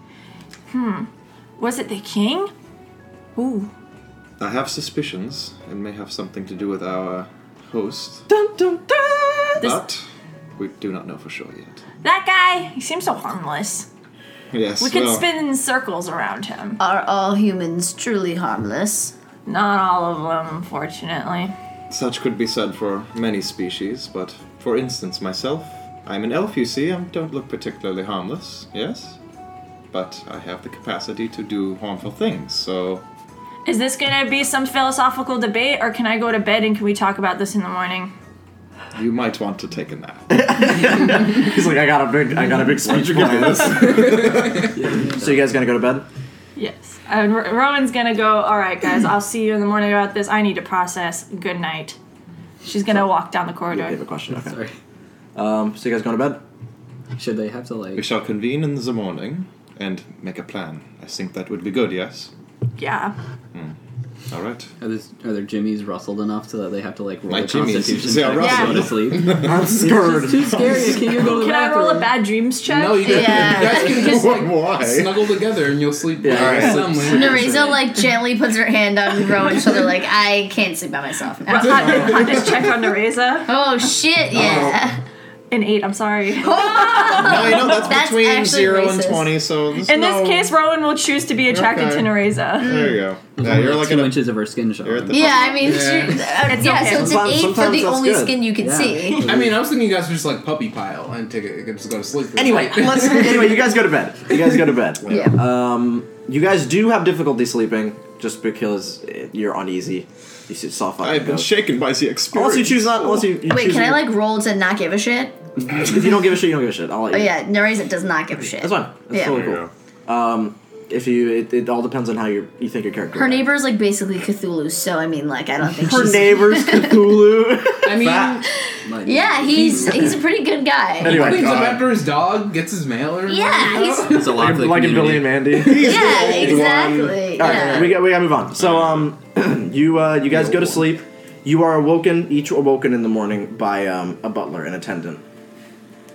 Was it the king? Ooh. I have suspicions. It may have something to do with our host, Dun, dun, dun. but we do not know for sure yet. That guy, he seems so harmless. Yes, We could well, spin in circles around him. Are all humans truly harmless? Not all of them, unfortunately. such could be said for many species, but for instance, myself, I'm an elf, you see. I don't look particularly harmless, yes? But I have the capacity to do harmful things, so Is this gonna be some philosophical debate, or can I go to bed and can we talk about this in the morning? you might want to take a nap. He's like, I got a big speech planned. So you guys gonna go to bed? Yes. And Rowan's gonna go, alright guys, I'll see you in the morning about this. I need to process. Good night. She's gonna walk down the You corridor. have a question. Okay. Sorry. So you guys going to bed? Should they have to We like? shall convene in the morning and make a plan. I think that would be good, yes? Yeah. All right. Are their jimmies rustled enough so that they have to like roll My a jimmies, constitution they are check to go to rustled. sleep? I'm scared. It's too scary. Can you go to the Can I bathroom? roll a bad dreams check? No, you guys, Yeah. you guys can just like Why? snuggle together and you'll sleep. Yeah, alright. soundly. Nereza like gently puts her hand on Rowan's shoulder, like I can't sleep by myself now. Hotness check on Nereza. Oh shit! Yeah. An 8, I'm sorry. No, you know, that's That's between actually 0 and racist. 20, so... there's In no- this case, Rowan will choose to be attracted Okay. to Nereza. There you go. There's Yeah, only you're like like 2 in a... inches of her skin You're showing. at the- Yeah, I mean, Yeah. It's yeah. okay. So it's an 8 for Sometimes the that's only good. skin you can Yeah. see. I mean, I was thinking you guys were just like puppy pile and just go to sleep. Anyway, you guys go to bed. You guys go to bed. Yeah. You guys do have difficulty sleeping just because you're uneasy. You saw fucking I've been ghosts. shaken by the experience. Unless you choose not. Unless you Wait, choose can I like roll to not give a shit? If you don't give a shit, you don't give a shit. I'll let Oh you. yeah, Nereza does not give a shit. That's fine. That's Yeah. totally There you cool. If you, it all depends on how you think your character. Her will act. neighbor's like basically Cthulhu, so I mean, like I don't think Her she's. neighbor's Cthulhu. I mean, Like, Yeah, he's a pretty good guy. Anyway. cleans up God. after his dog, gets his mail every Yeah, morning, you he's- know? It's a lot like for the like in Billy community. and Mandy. Yeah, exactly. All right, Yeah. we gotta move on. So you guys go to sleep. You are each awoken in the morning by a butler, an attendant,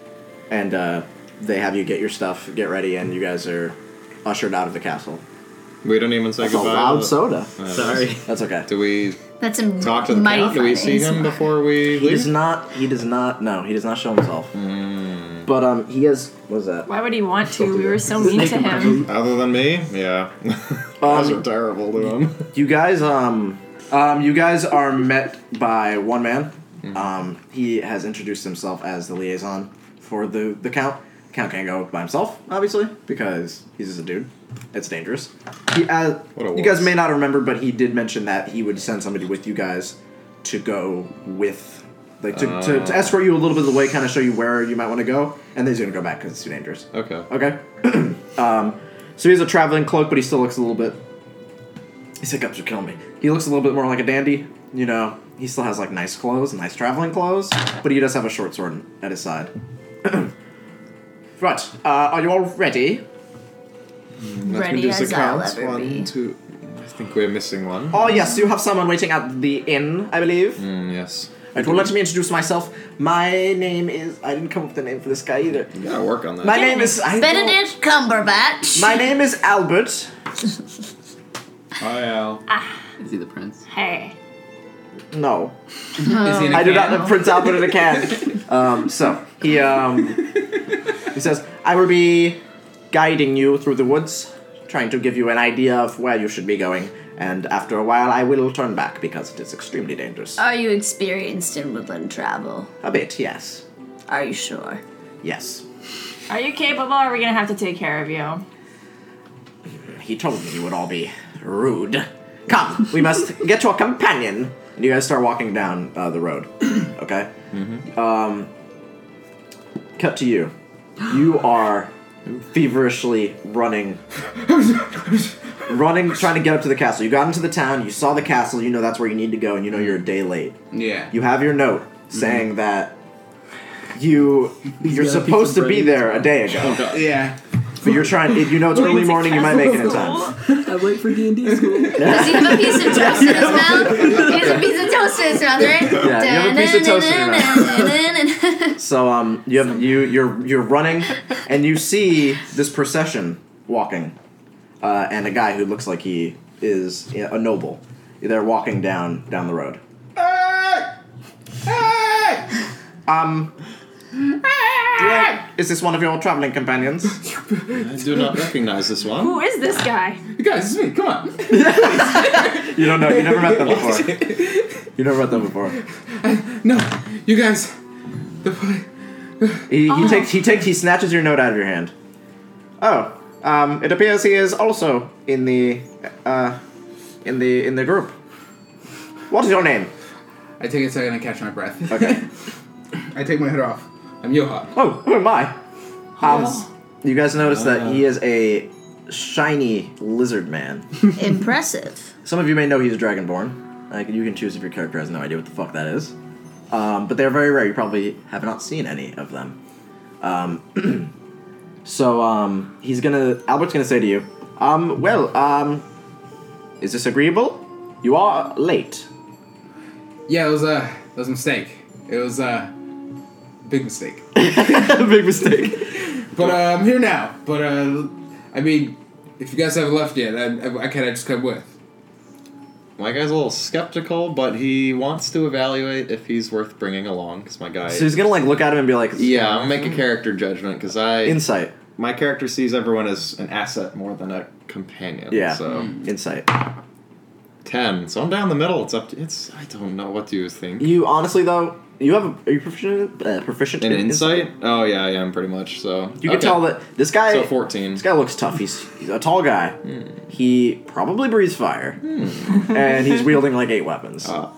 and they have you get your stuff, get ready, and you guys are ushered out of the castle. We don't even say That's a goodbye. loud soda. Sorry. That's okay. Do we That's a talk to the mighty count? Do we see him fine before we He does leave? not. He does not. No, he does not show himself. But he has. What is that? Why would he want to? We were so mean to him. Other than me? Yeah. Guys are terrible to him. You guys. You guys are met by one man. He has introduced himself as the liaison for the count. The count can't go by himself, obviously, because he's just a dude. It's dangerous. You guys may not remember, but he did mention that he would send somebody with you guys to go with, like, to escort you a little bit of the way, kind of show you where you might want to go, and then he's going to go back because it's too dangerous. Okay. Okay? So he has a traveling cloak, but he still looks a little bit... His hiccups are killing me. He looks a little bit more like a dandy, you know. He still has, like, nice clothes, nice traveling clothes, but he does have a short sword at his side. Right, are you all ready? Ready as I'll ever be. 1, 2. I think we're missing one. Oh, yes, you have someone waiting at the inn, I believe. Yes. Right, well, let me introduce myself. My name is... I didn't come up with a name for this guy either. You gotta work on that. My name is... Benedict Cumberbatch. My name is Albert. Hi, Al. Is he the prince? Hey. No. Is he in a I do not can? have Prince Albert in a can. So, he says, I will be guiding you through the woods, trying to give you an idea of where you should be going, and after a while I will turn back because it is extremely dangerous. Are you experienced in woodland travel? A bit, yes. Are you sure? Yes. Are you capable, or are we gonna have to take care of you? He told me you would all be rude. Come, we must get your companion. And you guys start walking down the road. Okay? Cut to you. You are feverishly running, trying to get up to the castle. You got into the town, you saw the castle, you know that's where you need to go, and you know you're a day late. Yeah. You have your note saying that you're supposed to be there a day ago. Yeah. But you're trying, you know it's early morning, you might make it in time. I wait for D&D school. Does he have a piece of toast in his mouth? He has a piece of toast in his mouth, right? Yeah, you have a piece of toast in your mouth. So you're running, and you see this procession walking, and a guy who looks like he is a noble. They're walking down the road. Is this one of your traveling companions? I do not recognize this one. Who is this guy? You guys, it's me. Come on. You don't know. You never met them before. You never met them before. No, you guys. He snatches your note out of your hand. Oh, it appears he is also in the group. What is your name? I take a second to catch my breath. Okay. I take my hood off. I'm Johan. Oh, who am I? You guys notice that he is a shiny lizard man. Impressive. Some of you may know he's Dragonborn. Like, you can choose if your character has no idea what the fuck that is. But they're very rare. You probably have not seen any of them. Albert's gonna say to you, is this agreeable? You are late. Yeah, it was a mistake. It was a big mistake. Big mistake. But I'm here now. But I mean, if you guys haven't left yet, I can't just come with. My guy's a little skeptical, but he wants to evaluate if he's worth bringing along. Because my guy, So he's gonna look at him and be like, yeah, I'll make a character judgment because insight. my character sees everyone as an asset more than a companion. Yeah. So Insight. 10. So I'm down the middle. It's up to. I don't know. What do you think? You honestly though, are you proficient In insight? Oh yeah, I am pretty much. So You can tell that this guy. So 14. This guy looks tough. He's a tall guy. He probably breathes fire, and he's wielding like 8 weapons. Oh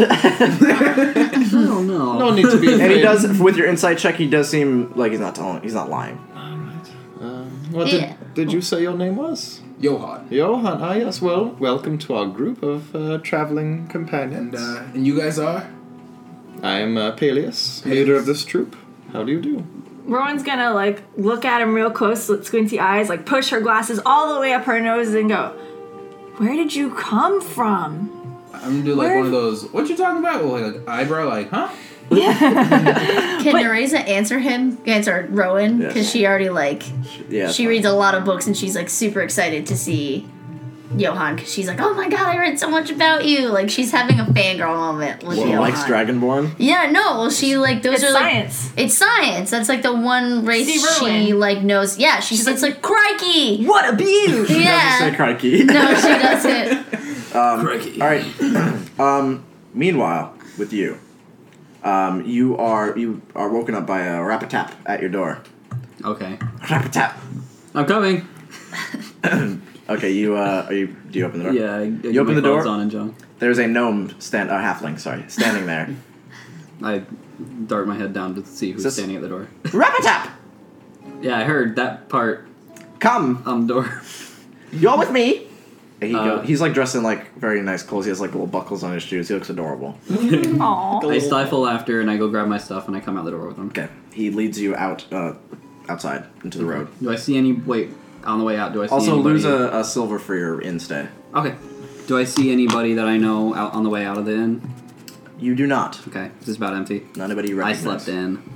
no. No need to be. And he afraid. does, with your insight check, he does seem like he's not lying. What Yeah. did you say your name was? Johan. Johan. Ah yes. Well, welcome to our group of traveling companions. And you guys are? I am Peleus, leader of this troop. How do you do? Rowan's gonna like look at him real close with squinty eyes, like push her glasses all the way up her nose and go, "Where did you come from?" I'm gonna do like Where- one of those. What you talking about? Like eyebrow, like, huh? Can Nereza answer Rowan? Because Yes. she already Yeah. she reads a lot of books and she's like super excited to see Johan because she's like, oh my god, I read so much about you. Like she's having a fangirl moment with Johan. Likes Dragonborn? Yeah, no. Well, she like those It's are like science. it's science. That's like the one race See, she Ruin. like knows. Yeah, she's like crikey. What abuse! She Yeah. doesn't say crikey. No, she doesn't. Crikey. All right. Meanwhile, with you, you are woken up by a rap-a-tap at your door. Okay. Rap-a-tap. I'm coming. Okay, do you open the door? Yeah, I get open my the door? clothes on and jump. There's a gnome halfling, standing there. I dart my head down to see who's This- standing at the door. Rap-a-tap. Yeah, I heard that part Come, on the door. you're with me. And he's like dressed in like very nice clothes. He has like little buckles on his shoes. He looks adorable. Aww. I stifle laughter and I go grab my stuff and I come out the door with him. Okay, he leads you out outside into the road. Do I see any? Wait, on the way out, do I see Also, anybody? lose a silver for your inn stay. Okay. Do I see anybody that I know out on the way out of the inn? You do not. Okay, this is about empty. Not anybody you I recognize. slept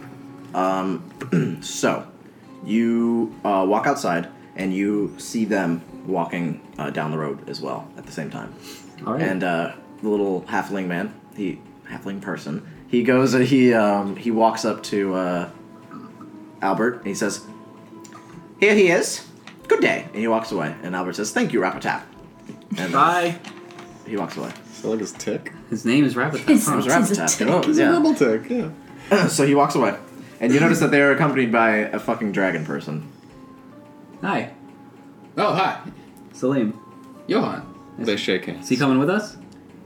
in. So, you walk outside and you see them walking down the road as well at the same time. All right. And the little halfling man, halfling person, he goes and he walks up to Albert and he says, "Here he is. Good day." And he walks away. And Albert says, "Thank you, Rap-a-tap." And Bye. he walks away. So like his tick. His name is Rabbit. His- It was He's a Rap-a-tap. tick. Oh, He's a yeah. rebel tick. Yeah. So he walks away. And you notice that they're accompanied by a fucking dragon person. Hi, Oh, hi. Salim. Johan. They shake hands. Is he coming with us?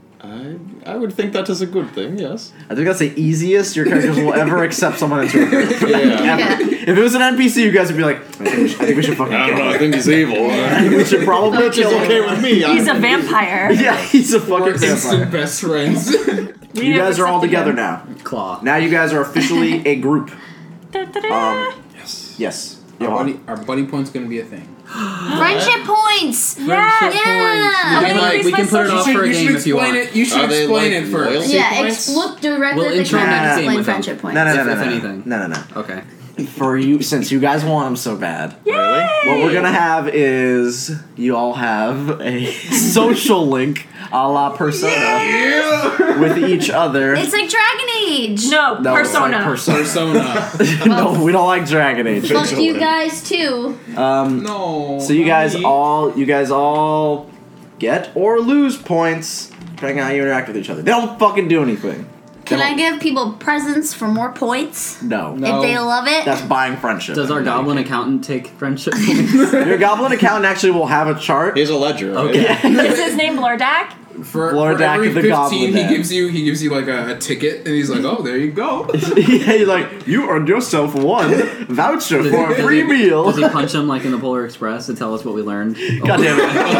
I would think that is a good thing. Yes. I think that's the easiest your characters will ever accept someone into a group. Yeah. Yeah. If it was an NPC, you guys would be like, I think we should fucking I don't kill know. I him. think he's evil. I think we should probably Which is kill him. okay with me. He's a vampire. Yeah, he's a We're fucking instant vampire. best friends. You guys are all together now. Claw. Now you guys are officially a group. Da-da-da. Yes. Yes. Our buddy point's gonna be a thing. Friendship points. Yeah. Yeah. We can, Okay, we can put it you off should- for a you should game if you explain want. it. You should Are they, explain like, it first. loyalty Yeah, points? look directly We'll at the intro camera next and game explain with them. friendship points. No, If anything. No. Okay. For you, since you guys want them so bad, Really? what we're gonna have is you all have a social link a la Persona with each other. It's like Dragon Age. No, No, it's like Persona. Persona. No, we don't like Dragon Age. Fuck you guys too. No. So you guys honey. all get or lose points depending on how you interact with each other. They don't fucking do anything. Can I give people presents for more points No. No. if they love it? That's buying friendship. Does our No, goblin you can't. accountant take friendship points? Your goblin accountant actually will have a chart. He's a ledger. Right? Okay. Is his name Blordak? For Lordak every the 15, Goblin Man. he gives you like a ticket, and he's like, oh, there you go. Yeah, you're like, you earned yourself one voucher for a Does he- free meal. Does he punch him like in the Polar Express to tell us what we learned? God damn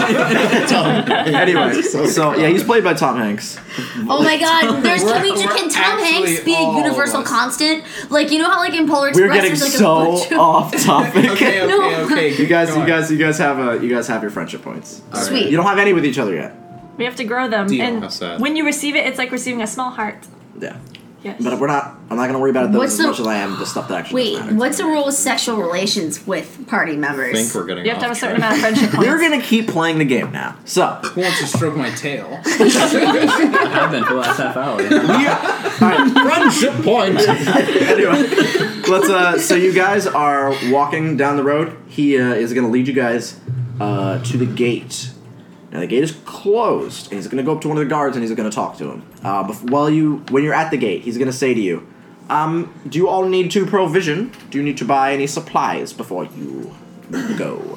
it. Anyway, so yeah, he's played by Tom Hanks. Oh my god, can we're Tom Hanks be a actually universal all of us. constant? Like, you know how like in Polar We're Express getting there's like a so bunch of... off topic. Okay. No. You guys Go on. have your friendship points. Sweet. You don't have any with each other yet. We have to grow them. Deal. And How sad. when you receive it, it's like receiving a small heart. Yeah. Yes. But I'm not gonna worry about it What's as the- much as I am the stuff that actually Wait, does matter. what's the rule with sexual relations with party I members? think we're getting you have to have a off certain track. amount of friendship points. We're gonna keep playing the game now. So Who wants to stroke my tail? I've been for the last half hour. Friendship point. anyway, let's. So you guys are walking down the road. He is going to lead you guys to the gate. Now the gate is closed, and he's going to go up to one of the guards and he's going to talk to him. When you're at the gate, he's going to say to you, "Do you all need to provision? Do you need to buy any supplies before you go?"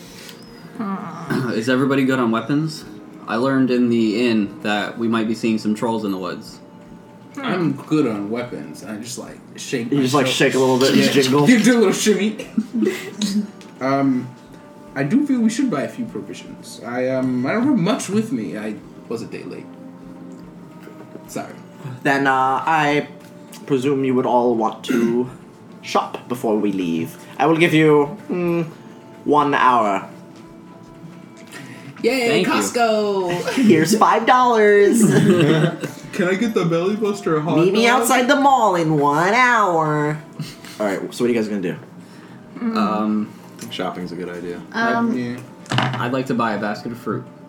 Is everybody good on weapons? I learned in the inn that we might be seeing some trolls in the woods. I'm good on weapons. I just like shake. You just like myself. shake a little bit and jingle. You do a little shimmy. I do feel we should buy a few provisions. I don't have much with me. I was a day late. Sorry. Then I presume you would all want to shop before we leave. I will give you 1 hour. Yay, Thank you. Costco! Here's $5. Can I get the belly buster hot Meet me dog? outside the mall in 1 hour. All right. So what are you guys gonna do? Shopping's a good idea. Yeah. I'd like to buy a basket of fruit.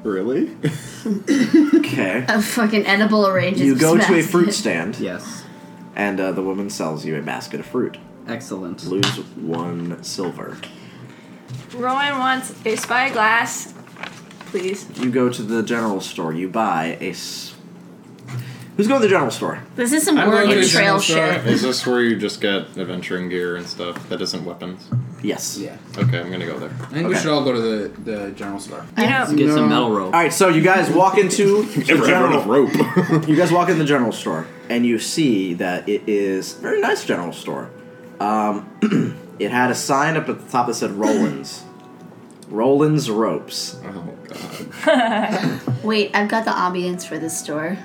Really? Okay. A fucking edible arranges. You go to a basket. fruit stand, Yes. and the woman sells you a basket of fruit. Excellent. Lose 1 silver. Rowan wants a spyglass, please. You go to the general store. You buy a. Who's going to the general store? This is some I'm going Oregon to the Trail general store. shit. Is this where you just get adventuring gear and stuff that isn't weapons? Yes. Yeah. Okay, I'm gonna go there. I think we Okay. should all go to the general store. You know, Get some metal rope. All right, so you guys walk into the general. rope. You guys walk in the general store, and you see that it is a very nice general store. It had a sign up at the top that said Roland's. Roland's Ropes. Oh god. Wait, I've got the ambience for this store.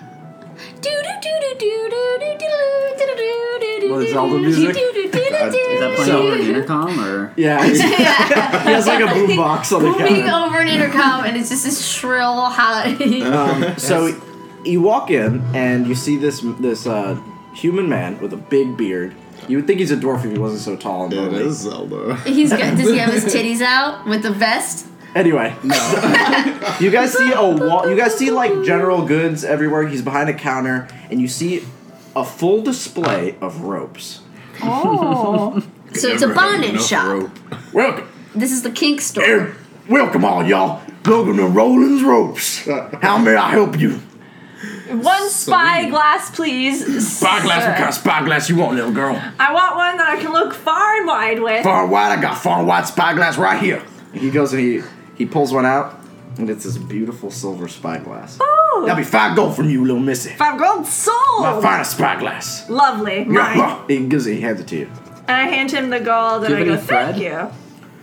What, Zelda music? Is that playing So- over an intercom or? Yeah. He has like a boombox on the Booming counter. over an intercom, and it's just this shrill, high. So you walk in, and you see this human man with a big beard. You would think he's a dwarf if he wasn't so tall and It burly. is Zelda. Does he have his titties out with the vest? Anyway, you guys see a wall. You guys see like general goods everywhere. He's behind a counter, and you see a full display of ropes. oh, So it's a bondage shop. Welcome, This is the kink store. here. Welcome all y'all. Welcome to Roland's Ropes. How may I help you? one spyglass, please. Spyglass, what kind of spyglass you want, little girl? I want one that I can look far and wide with. Far and wide, I got far and wide spyglass right here. He goes and he pulls one out, and it's this beautiful silver spyglass. Ooh, That'll be 5 gold from you, little missy. 5 gold sold. My finest spyglass. Lovely, mine. He hands it to you. And I hand him the gold, Do and you I have go, any "Thank thread?" you."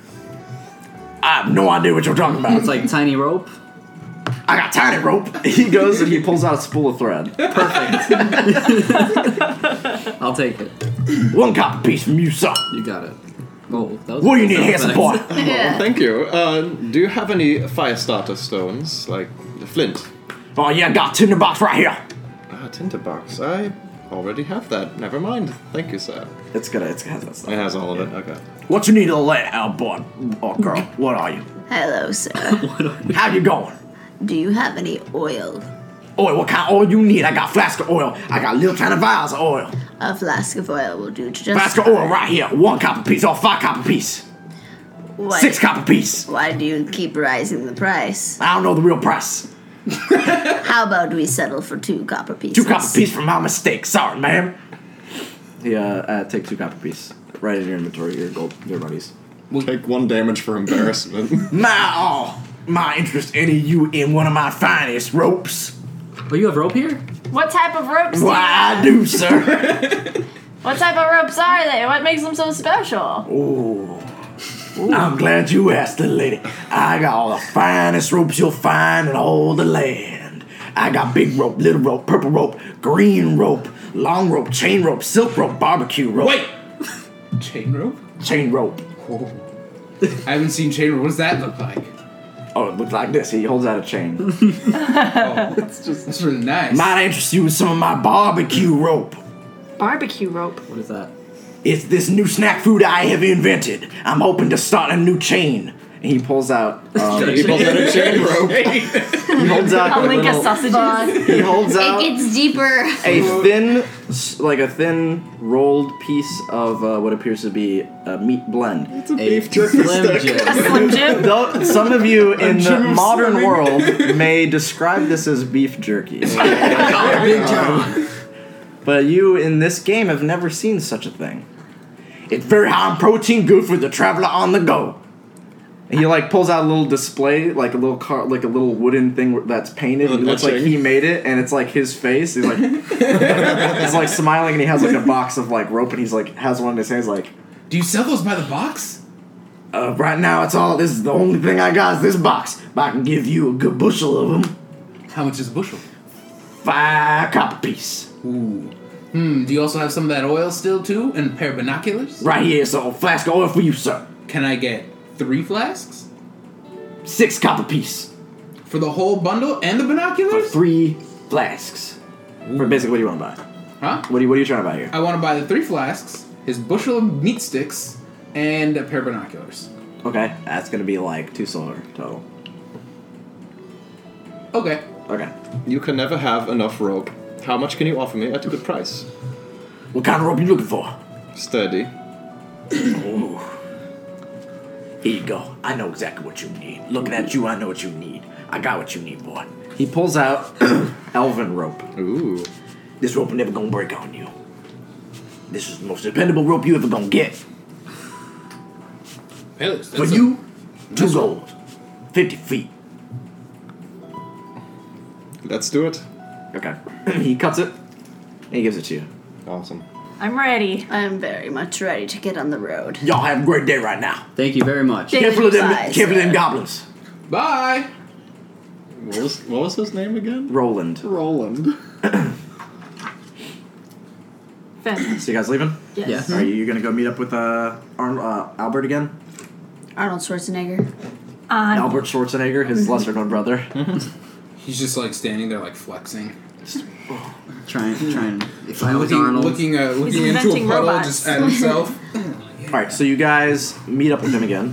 I have no idea what you're talking about. It's like tiny rope. I got tiny rope. He goes and he pulls out a spool of thread. I'll take it. 1 copper piece from you, son. You got it. Oh, that was. What do you need, that was handsome nice. boy? Yeah. Thank you. Do you have any fire starter stones, like flint? Oh yeah, I got tinderbox right here. Tinderbox. I already have that. Never mind. Thank you, sir. It has that stuff. It has all of it. Okay. What you need, little lady? Oh boy, oh girl, what are you? Hello, sir. How you going? Do you have any oil? Oil, what kind of oil you need? I got flask of oil. I got little tiny vials of oil. A flask of oil will do just Flask of fine. oil right here. 1 copper piece or 5 copper piece. Why, 6 copper piece. Why do you keep rising the price? I don't know the real price. How about we settle for 2 copper pieces? 2 copper piece for my mistake. Sorry, ma'am. Take 2 copper piece. Right in your inventory, your gold, your monies. We'll take 1 damage for embarrassment. My interest in you in one of my finest ropes. Oh, you have rope here? What type of ropes? Why, I do, sir. What type of ropes are they? What makes them so special? I'm glad you asked, little lady. I got all the finest ropes you'll find in all the land. I got big rope, little rope, purple rope, green rope, long rope, chain rope, silk rope, barbecue rope. Wait! Chain rope? Chain rope. I haven't seen chain rope. What does that look like? Oh, it looks like this. He holds out a chain. That's really nice. Might interest you in some of my barbecue rope. Barbecue rope. What is that? It's this new snack food I have invented. I'm hoping to start a new chain. And he pulls out. He pulls out a chain rope. He holds out. A link of little- sausages. He holds out It gets deeper. a thin rolled piece of what appears to be a meat blend. It's a A beef jerky Slim stick. Jim. Slim Jim. Though some of you in the Jim modern Slimming. world may describe this as beef jerky, Big John. but you in this game have never seen such a thing. It's very high in protein, good for the traveler on the go. And he like pulls out a little display, like a little car, like a little wooden thing that's painted. It looks like etching. he made it, and it's like his face. He's like, he's like smiling, and he has like a box of like rope, and he's like has one in his hands, like. Do you sell those by the box? Right now, this is the only thing I got is this box. But I can give you a good bushel of them. How much is a bushel? 5 copper piece. Ooh. Do you also have some of that oil still too? And a pair of binoculars? Right here, so a flask of oil for you, sir. Can I get 3 flasks? 6 copper piece. For the whole bundle and the For binoculars? 3 flasks. For basically, what do you want to buy? Huh? What are you trying to buy here? I want to buy the 3 flasks, his bushel of meat sticks, and a pair of binoculars. Okay, that's gonna be like 2 silver total. Okay. Okay. You can never have enough rope. How much can you offer me at a good price? What kind of rope are you looking for? Sturdy. Ooh. Here you go. I know exactly what you need. Looking at you, I know what you need. I got what you need, boy. He pulls out elven rope. Ooh. This rope never gonna break on you. This is the most dependable rope you ever gonna get. Peleus, For you, 2 gold. 50 feet. Let's do it. Okay. He cuts it, and he gives it to you. Awesome. I'm ready. I'm very much ready to get on the road. Y'all have a great day right now. Thank you very much. Thank Careful of them, Bye, careful of them sir. goblins. Bye. What was his name again? Roland. Roland. Finn. So you guys leaving? Yes. Are you gonna go meet up with Albert again? Arnold Schwarzenegger. Albert Schwarzenegger, his lesser known brother. He's just like standing there like flexing. Trying. If I was Arnold. Looking into a inventing puddle robots. just at himself. Alright, so you guys meet up with him again.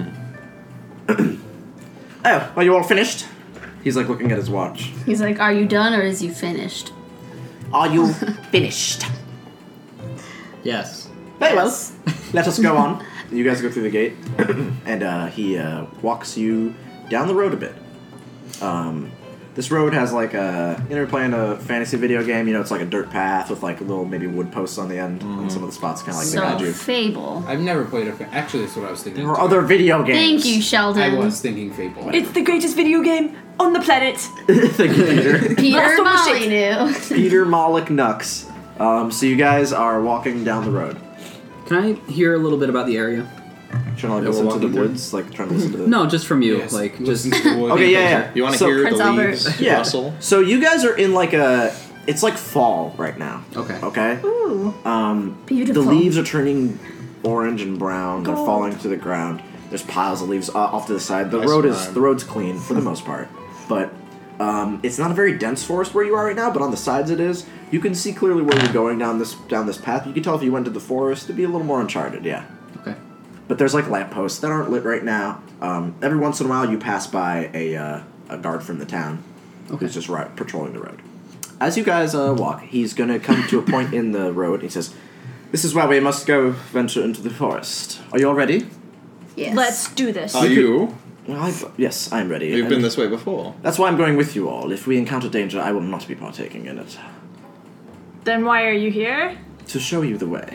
Oh, are you all finished? He's like looking at his watch. He's like, "Are you done, or is you finished?" Are you finished? Yes. Very well. Let us go on. You guys go through the gate, and he walks you down the road a bit. This road has like you're playing a fantasy video game, it's like a dirt path with like little maybe wood posts on the end, and some of the spots kind of like they guide So you. Fable. I've never played Actually, that's what I was thinking. There are too. other video games. Thank you, Sheldon. I was thinking Fable. It's the greatest video game on the planet. Thank you, Peter. Peter so much Molyneux. Peter Moloch Nux. So you guys are walking down the road. Can I hear a little bit about the area? Trying to like Yeah, we're listen to walking the through. woods, like trying to listen to the... No, just from you. Yes. Like, just. Listen to the wood. Okay, yeah. You want to So- hear Prince the Albert. leaves Yeah. rustle? So you guys are in like it's like fall right now. Okay. Okay? Ooh, The beautiful. leaves are turning orange and brown. They're Gold. falling to the ground. There's piles of leaves off to the side. The Nice road's clean for the most part, but it's not a very dense forest where you are right now. But on the sides it is. You can see clearly where you're going down this path. You can tell if you went to the forest, it'd be a little more uncharted. Yeah. Okay. But there's like lampposts that aren't lit right now. Every once in a while, you pass by a guard from the town who's just patrolling the road. As you guys walk, he's going to come to a point in the road. He says, "This is where we must go venture into the forest. Are you all ready?" Yes. Let's do this. Are you? Yes, I'm ready. You've And been this way before. That's why I'm going with you all. If we encounter danger, I will not be partaking in it. Then why are you here? To show you the way.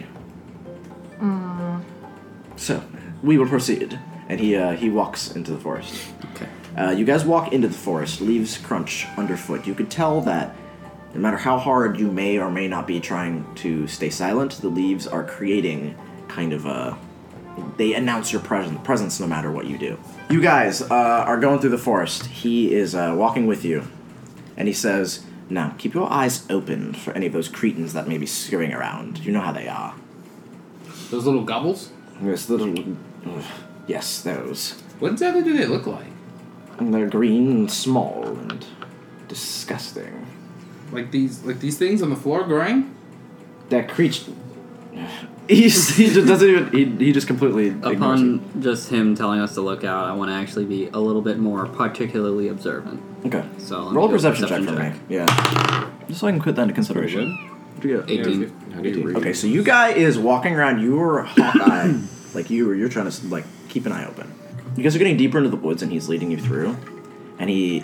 So, we will proceed. And he walks into the forest. Okay. You guys walk into the forest. Leaves crunch underfoot. You could tell that no matter how hard you may or may not be trying to stay silent, the leaves are creating kind of a... They announce your presence no matter what you do. You guys are going through the forest. He is walking with you. And he says, "Now, keep your eyes open for any of those cretins that may be scurrying around. You know how they are." Those little gobbles? Yes, little... Yes, those. What exactly do they look like? And they're green and small and disgusting. Like these things on the floor growing? That creature... he just doesn't even... He just completely ignores it. Upon just him telling us to look out, I want to actually be a little bit more particularly observant. Okay. So let me Roll a do perception check for me. Yeah. Just so I can put that into consideration. What do you get? 18. How do you read? Okay, so you guy is walking around. You're Hawkeye, like you're trying to like keep an eye open. You guys are getting deeper into the woods, and he's leading you through. And he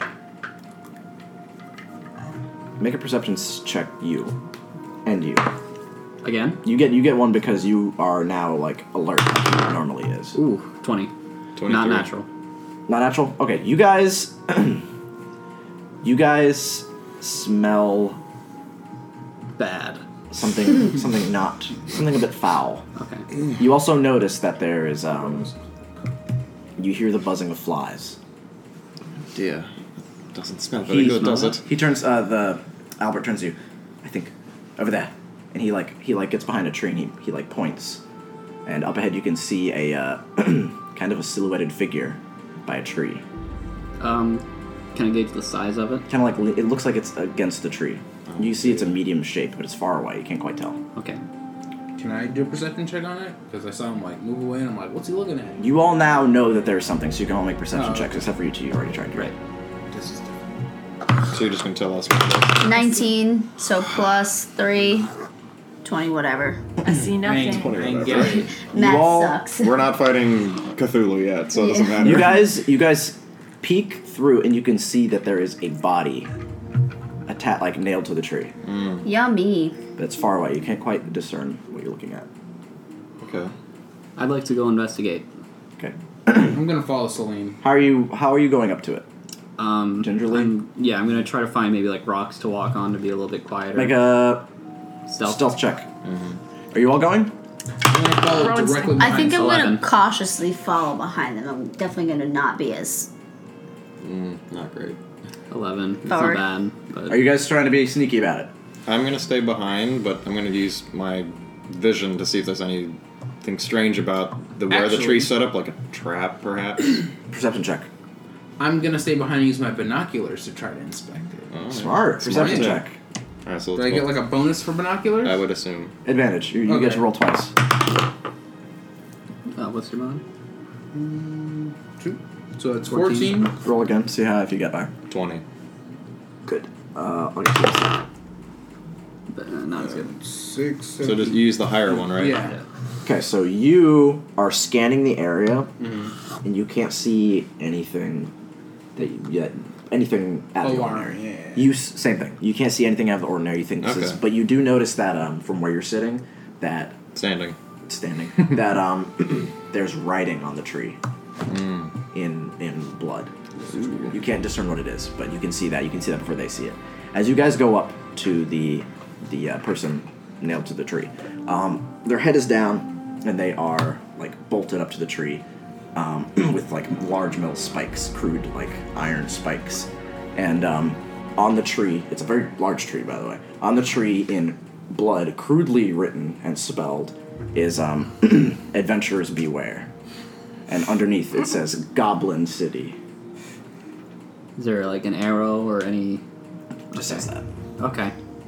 make a perception check. You and you. Again? You get one because you are now like alert like he normally is. Ooh, 20. 23. Not natural. Not natural. Okay, you guys. You guys smell Bad. something something a bit foul. Okay. You also notice that there is you hear the buzzing of flies. Dear. Doesn't smell very good, does it? He turns Albert turns to you. I think over there. And he gets behind a tree and he points. And up ahead you can see a kind of a silhouetted figure by a tree. Can I gauge the size of it? Kind of like it looks like it's against the tree. You see it's a medium shape, but it's far away. You can't quite tell. Okay. Can I do a perception check on it? Because I saw him like move away and I'm like, what's he looking at? You all now know that there's something, so you can all make perception Oh, checks okay. except for you two. You already tried to. Right. This is different. So you're just gonna tell us what it is? 19, so plus 3, 20, whatever. I see nothing. I ain't get it. Math all- sucks. We're not fighting Cthulhu yet, so it doesn't matter. You guys peek through and you can see that there is a body like nailed to the tree. Yummy. But it's far away. You can't quite discern what you're looking at. Okay. I'd like to go investigate. Okay. I'm gonna follow Celine. How are you going up to it? Gingerly? I'm gonna try to find maybe like rocks to walk on to be a little bit quieter. Make a stealth check. Are you all going? I'm gonna follow Rowan's- directly I behind think I'm Celine. 11. gonna cautiously follow behind them. I'm definitely gonna not be as. Not great. 11. It's Forward. not bad, but Are you guys trying to be sneaky about it? I'm gonna stay behind, but I'm gonna use my vision to see if there's anything strange about where the Actually- tree's set up, like a trap, perhaps. Perception check. I'm gonna stay behind and use my binoculars to try to inspect it. Oh, Smart. Perception yeah. check. Alright, so Do I get like a bonus for binoculars? I would assume. Advantage. You get Okay. to roll twice. what's your mod? So it's 14. 14. Roll again. See if you get by. 20. Good. I'll get you this. But not as good. 6. So just use the higher one, right? Yeah. Okay, so you are scanning the area, and you can't see anything anything out of the Alarm, ordinary. yeah. Same thing. You can't see anything out of the ordinary. You think this is, Okay. but you do notice that from where you're sitting, that Standing. that there's writing on the tree in blood. You can't discern what it is, but you can see that. You can see that before they see it. As you guys go up to the person nailed to the tree, their head is down and they are like bolted up to the tree with like large metal spikes, crude like iron spikes, and on the tree, it's a very large tree by the way. On the tree in blood, crudely written and spelled, is "Adventurers Beware," and underneath it says "Goblin City." Is there like an arrow or any? Just says that. Okay.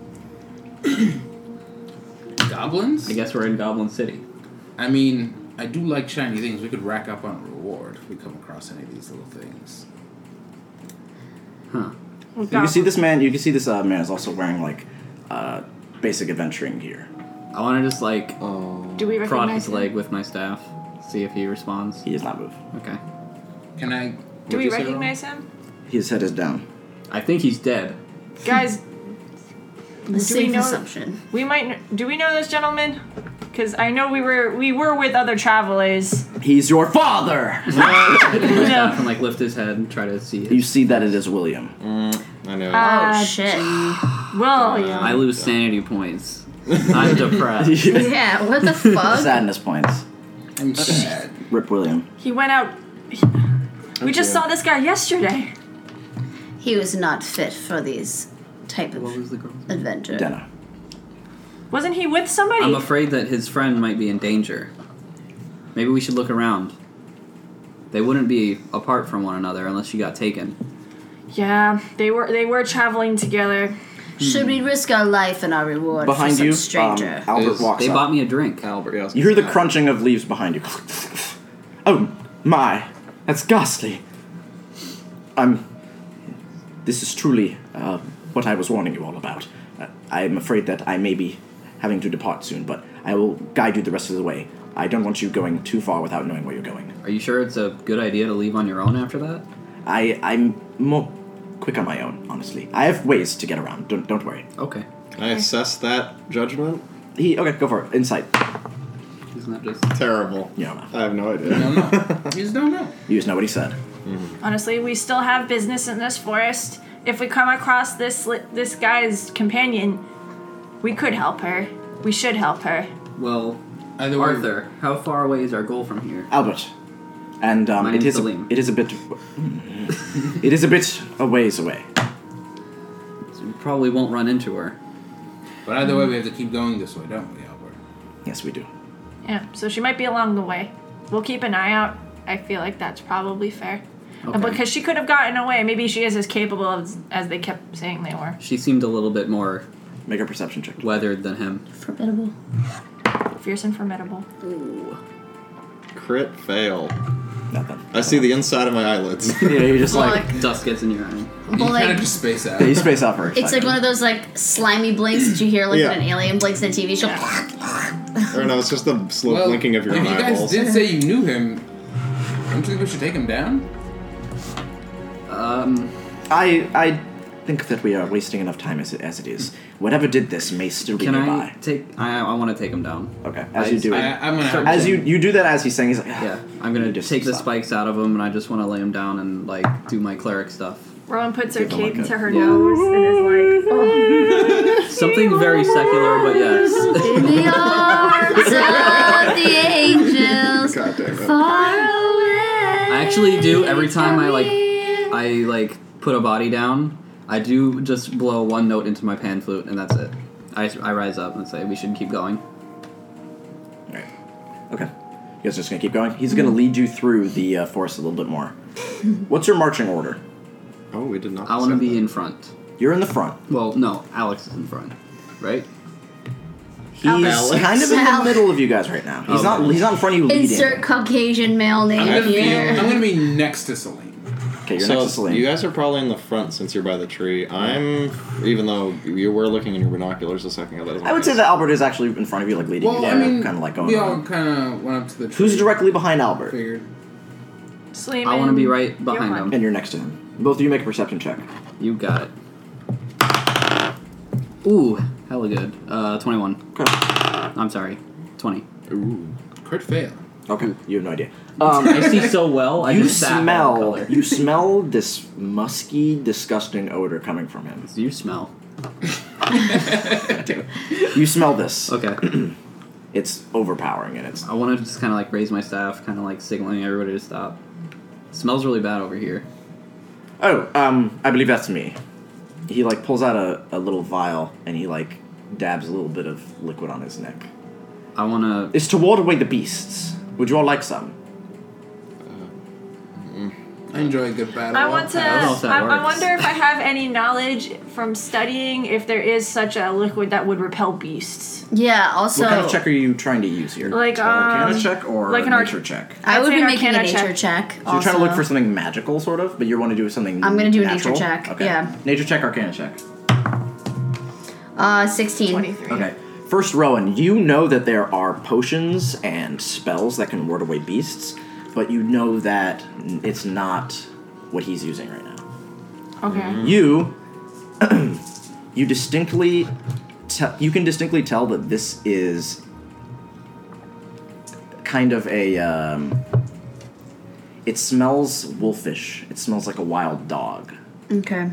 Goblins? I guess we're in Goblin City. I mean, I do like shiny things. We could rack up on a reward if we come across any of these little things. Huh. You can see this man. You can see this man is also wearing like basic adventuring gear. I want to just like Do we prod recognize his him? leg with my staff, see if he responds. He does not move. Okay. Can I... Do what'd we you say, recognize him? His head is down. I think he's dead. Guys, The safe know- assumption. do we know this gentleman? Because I know we were with other travelers. He's your father. My staff and like lift his head and try to see it. You see that it is William. I know. Oh shit. William. I lose sanity points. I'm depressed. Yeah, what the fuck? Sadness points. I'm sad. Rip William. He went out. We just saw this guy yesterday. He was not fit for these type What of was the girl? adventure. Denna. Wasn't he with somebody? I'm afraid that his friend might be in danger. Maybe we should look around. They wouldn't be apart from one another unless she got taken. Yeah, they were traveling together. Should we risk our life and our reward Behind for some you, stranger? Albert walks They up. bought me a drink. Albert, yeah. You hear the crunching of leaves behind you. Oh my, that's ghastly. This is truly what I was warning you all about. I'm afraid that I may be having to depart soon, but I will guide you the rest of the way. I don't want you going too far without knowing where you're going. Are you sure it's a good idea to leave on your own after that? I'm more quick on my own, honestly. I have ways to get around. Don't worry. Okay. Can I assess that judgment? Okay, go for it. Insight. Isn't that just... Terrible. You don't know. I have no idea. No. You just don't know. You just know what he said. Honestly, we still have business in this forest. If we come across this guy's companion, we could help her. We should help her. Well, Either way, Arthur, how far away is our goal from here? Albert. And My it name's is Salim. it is a bit it is a bit a ways away. So we probably won't run into her. But either way, we have to keep going this way, don't we, Albert? Yes, we do. Yeah, so she might be along the way. We'll keep an eye out. I feel like that's probably fair. Okay. Because she could have gotten away. Maybe she is as capable as they kept saying they were. She seemed a little bit more Make a perception check. weathered than him. Formidable. Fierce and formidable. Ooh. Crit fail. Nothing. I see the inside of my eyelids. Yeah, you're just like Look, Dust gets in your eye. You but kind like of just space out. yeah, you space out for a it's like second. one of those like slimy blinks that you hear like Yeah. when an alien blinks in a TV show. Or no, it's just the slow Well, blinking of your if own you guys eyeballs. did say you knew him, don't you think we should take him down? I think that we are wasting enough time as it is. Whatever did this may still be Can nearby. I take? I want to take him down. Okay, as you do it. I'm gonna have As him- you do that as he's saying, he's like, Yeah, I'm gonna Just take the stop. spikes out of him, and I just want to lay him down and like do my cleric stuff. Rowan puts her Give them, cape like, to her Yeah. nose and is like, oh. Something very secular, but yes. In the arms of the angels, God damn it. far away. I actually do every time I put a body down. I do just blow one note into my pan flute, and that's it. I rise up and say we should keep going. Alright. Okay. You guys are just gonna keep going? He's gonna lead you through the forest a little bit more. What's your marching order? Oh, we did not. I want to decide be that. in front. You're in the front. Well, no, Alex is in front, right? He's Alex. kind of in the Alex. middle of you guys right now. He's not in front of you leading. Insert Caucasian male name I'm here. gonna be next to Celine. Okay, you're So next to Celine. you guys are probably in the front since you're by the tree. Even though you were looking in your binoculars a second ago. I would say that Albert is actually in front of you, like leading Well, you. I mean, kind of like going we all around. kind of went up to the tree. Who's directly behind Albert? Figured. Sleeman. I want to be right behind Johan. him. And you're next to him. Both of you make a perception check. You got it. Ooh, hella good. 21. Okay. I'm sorry, 20. Ooh. Crit fail. Okay. You have no idea. I see so well. I You just sat all color. smell this musky, disgusting odor coming from him. You smell. You smell this. Okay. It's overpowering, and it's I want to just kind of like raise my staff, kind of like signaling everybody to stop. It smells really bad over here. oh, I believe that's me. He like pulls out a little vial, and he like dabs a little bit of liquid on his neck. I want to. It's to ward away the beasts. Would you all like some? I enjoy a good battle. I want to. I don't know if that I works. wonder if I have any knowledge from studying if there is such a liquid that would repel beasts. Yeah, also, What kind of check are you trying to use here? Like, Arcana check or like an nature check? I would I'd be say making a Arcana nature check. So you're trying to look for something magical, sort of, but you want to do something. I'm gonna do a nature natural? check, Okay. yeah. Nature check, Arcana check. 16. 23. Okay. First, Rowan, you know that there are potions and spells that can ward away beasts, but you know that it's not what he's using right now. Okay. You you distinctly you can distinctly tell that this is kind of a it smells wolfish. It smells like a wild dog. Okay.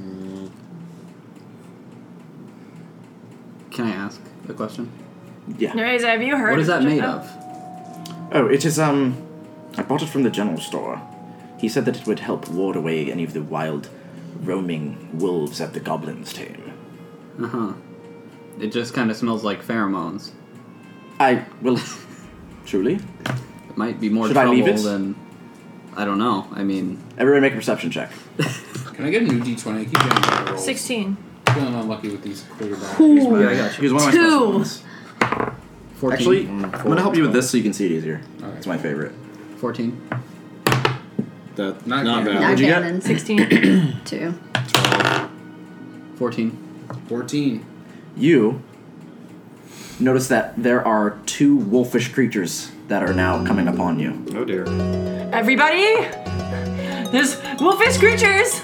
Can I ask a question? Yeah. Anyways, have you heard? What is that of made Jaffa? of? Oh, it is I bought it from the general store. He said that it would help ward away any of the wild roaming wolves that the goblins tame. Uh huh. It just kind of smells like pheromones. I will truly. It might be more Should I trouble leave it? than. I don't know. I mean, Everybody make a perception check. Can I get a new D20? I keep getting better rolls. 16. Feeling unlucky with these clear back. Yeah, I got you. Here's one of my Two. special ones. 14. Actually, I'm gonna help you with this so you can see it easier. Alright. It's my favorite. 14. That's Not not canon. bad. Not What'd you get? canon. 16. 2. 14. 14. You notice that there are 2 wolfish creatures that are now coming upon you. Oh dear. Everybody, there's wolfish creatures.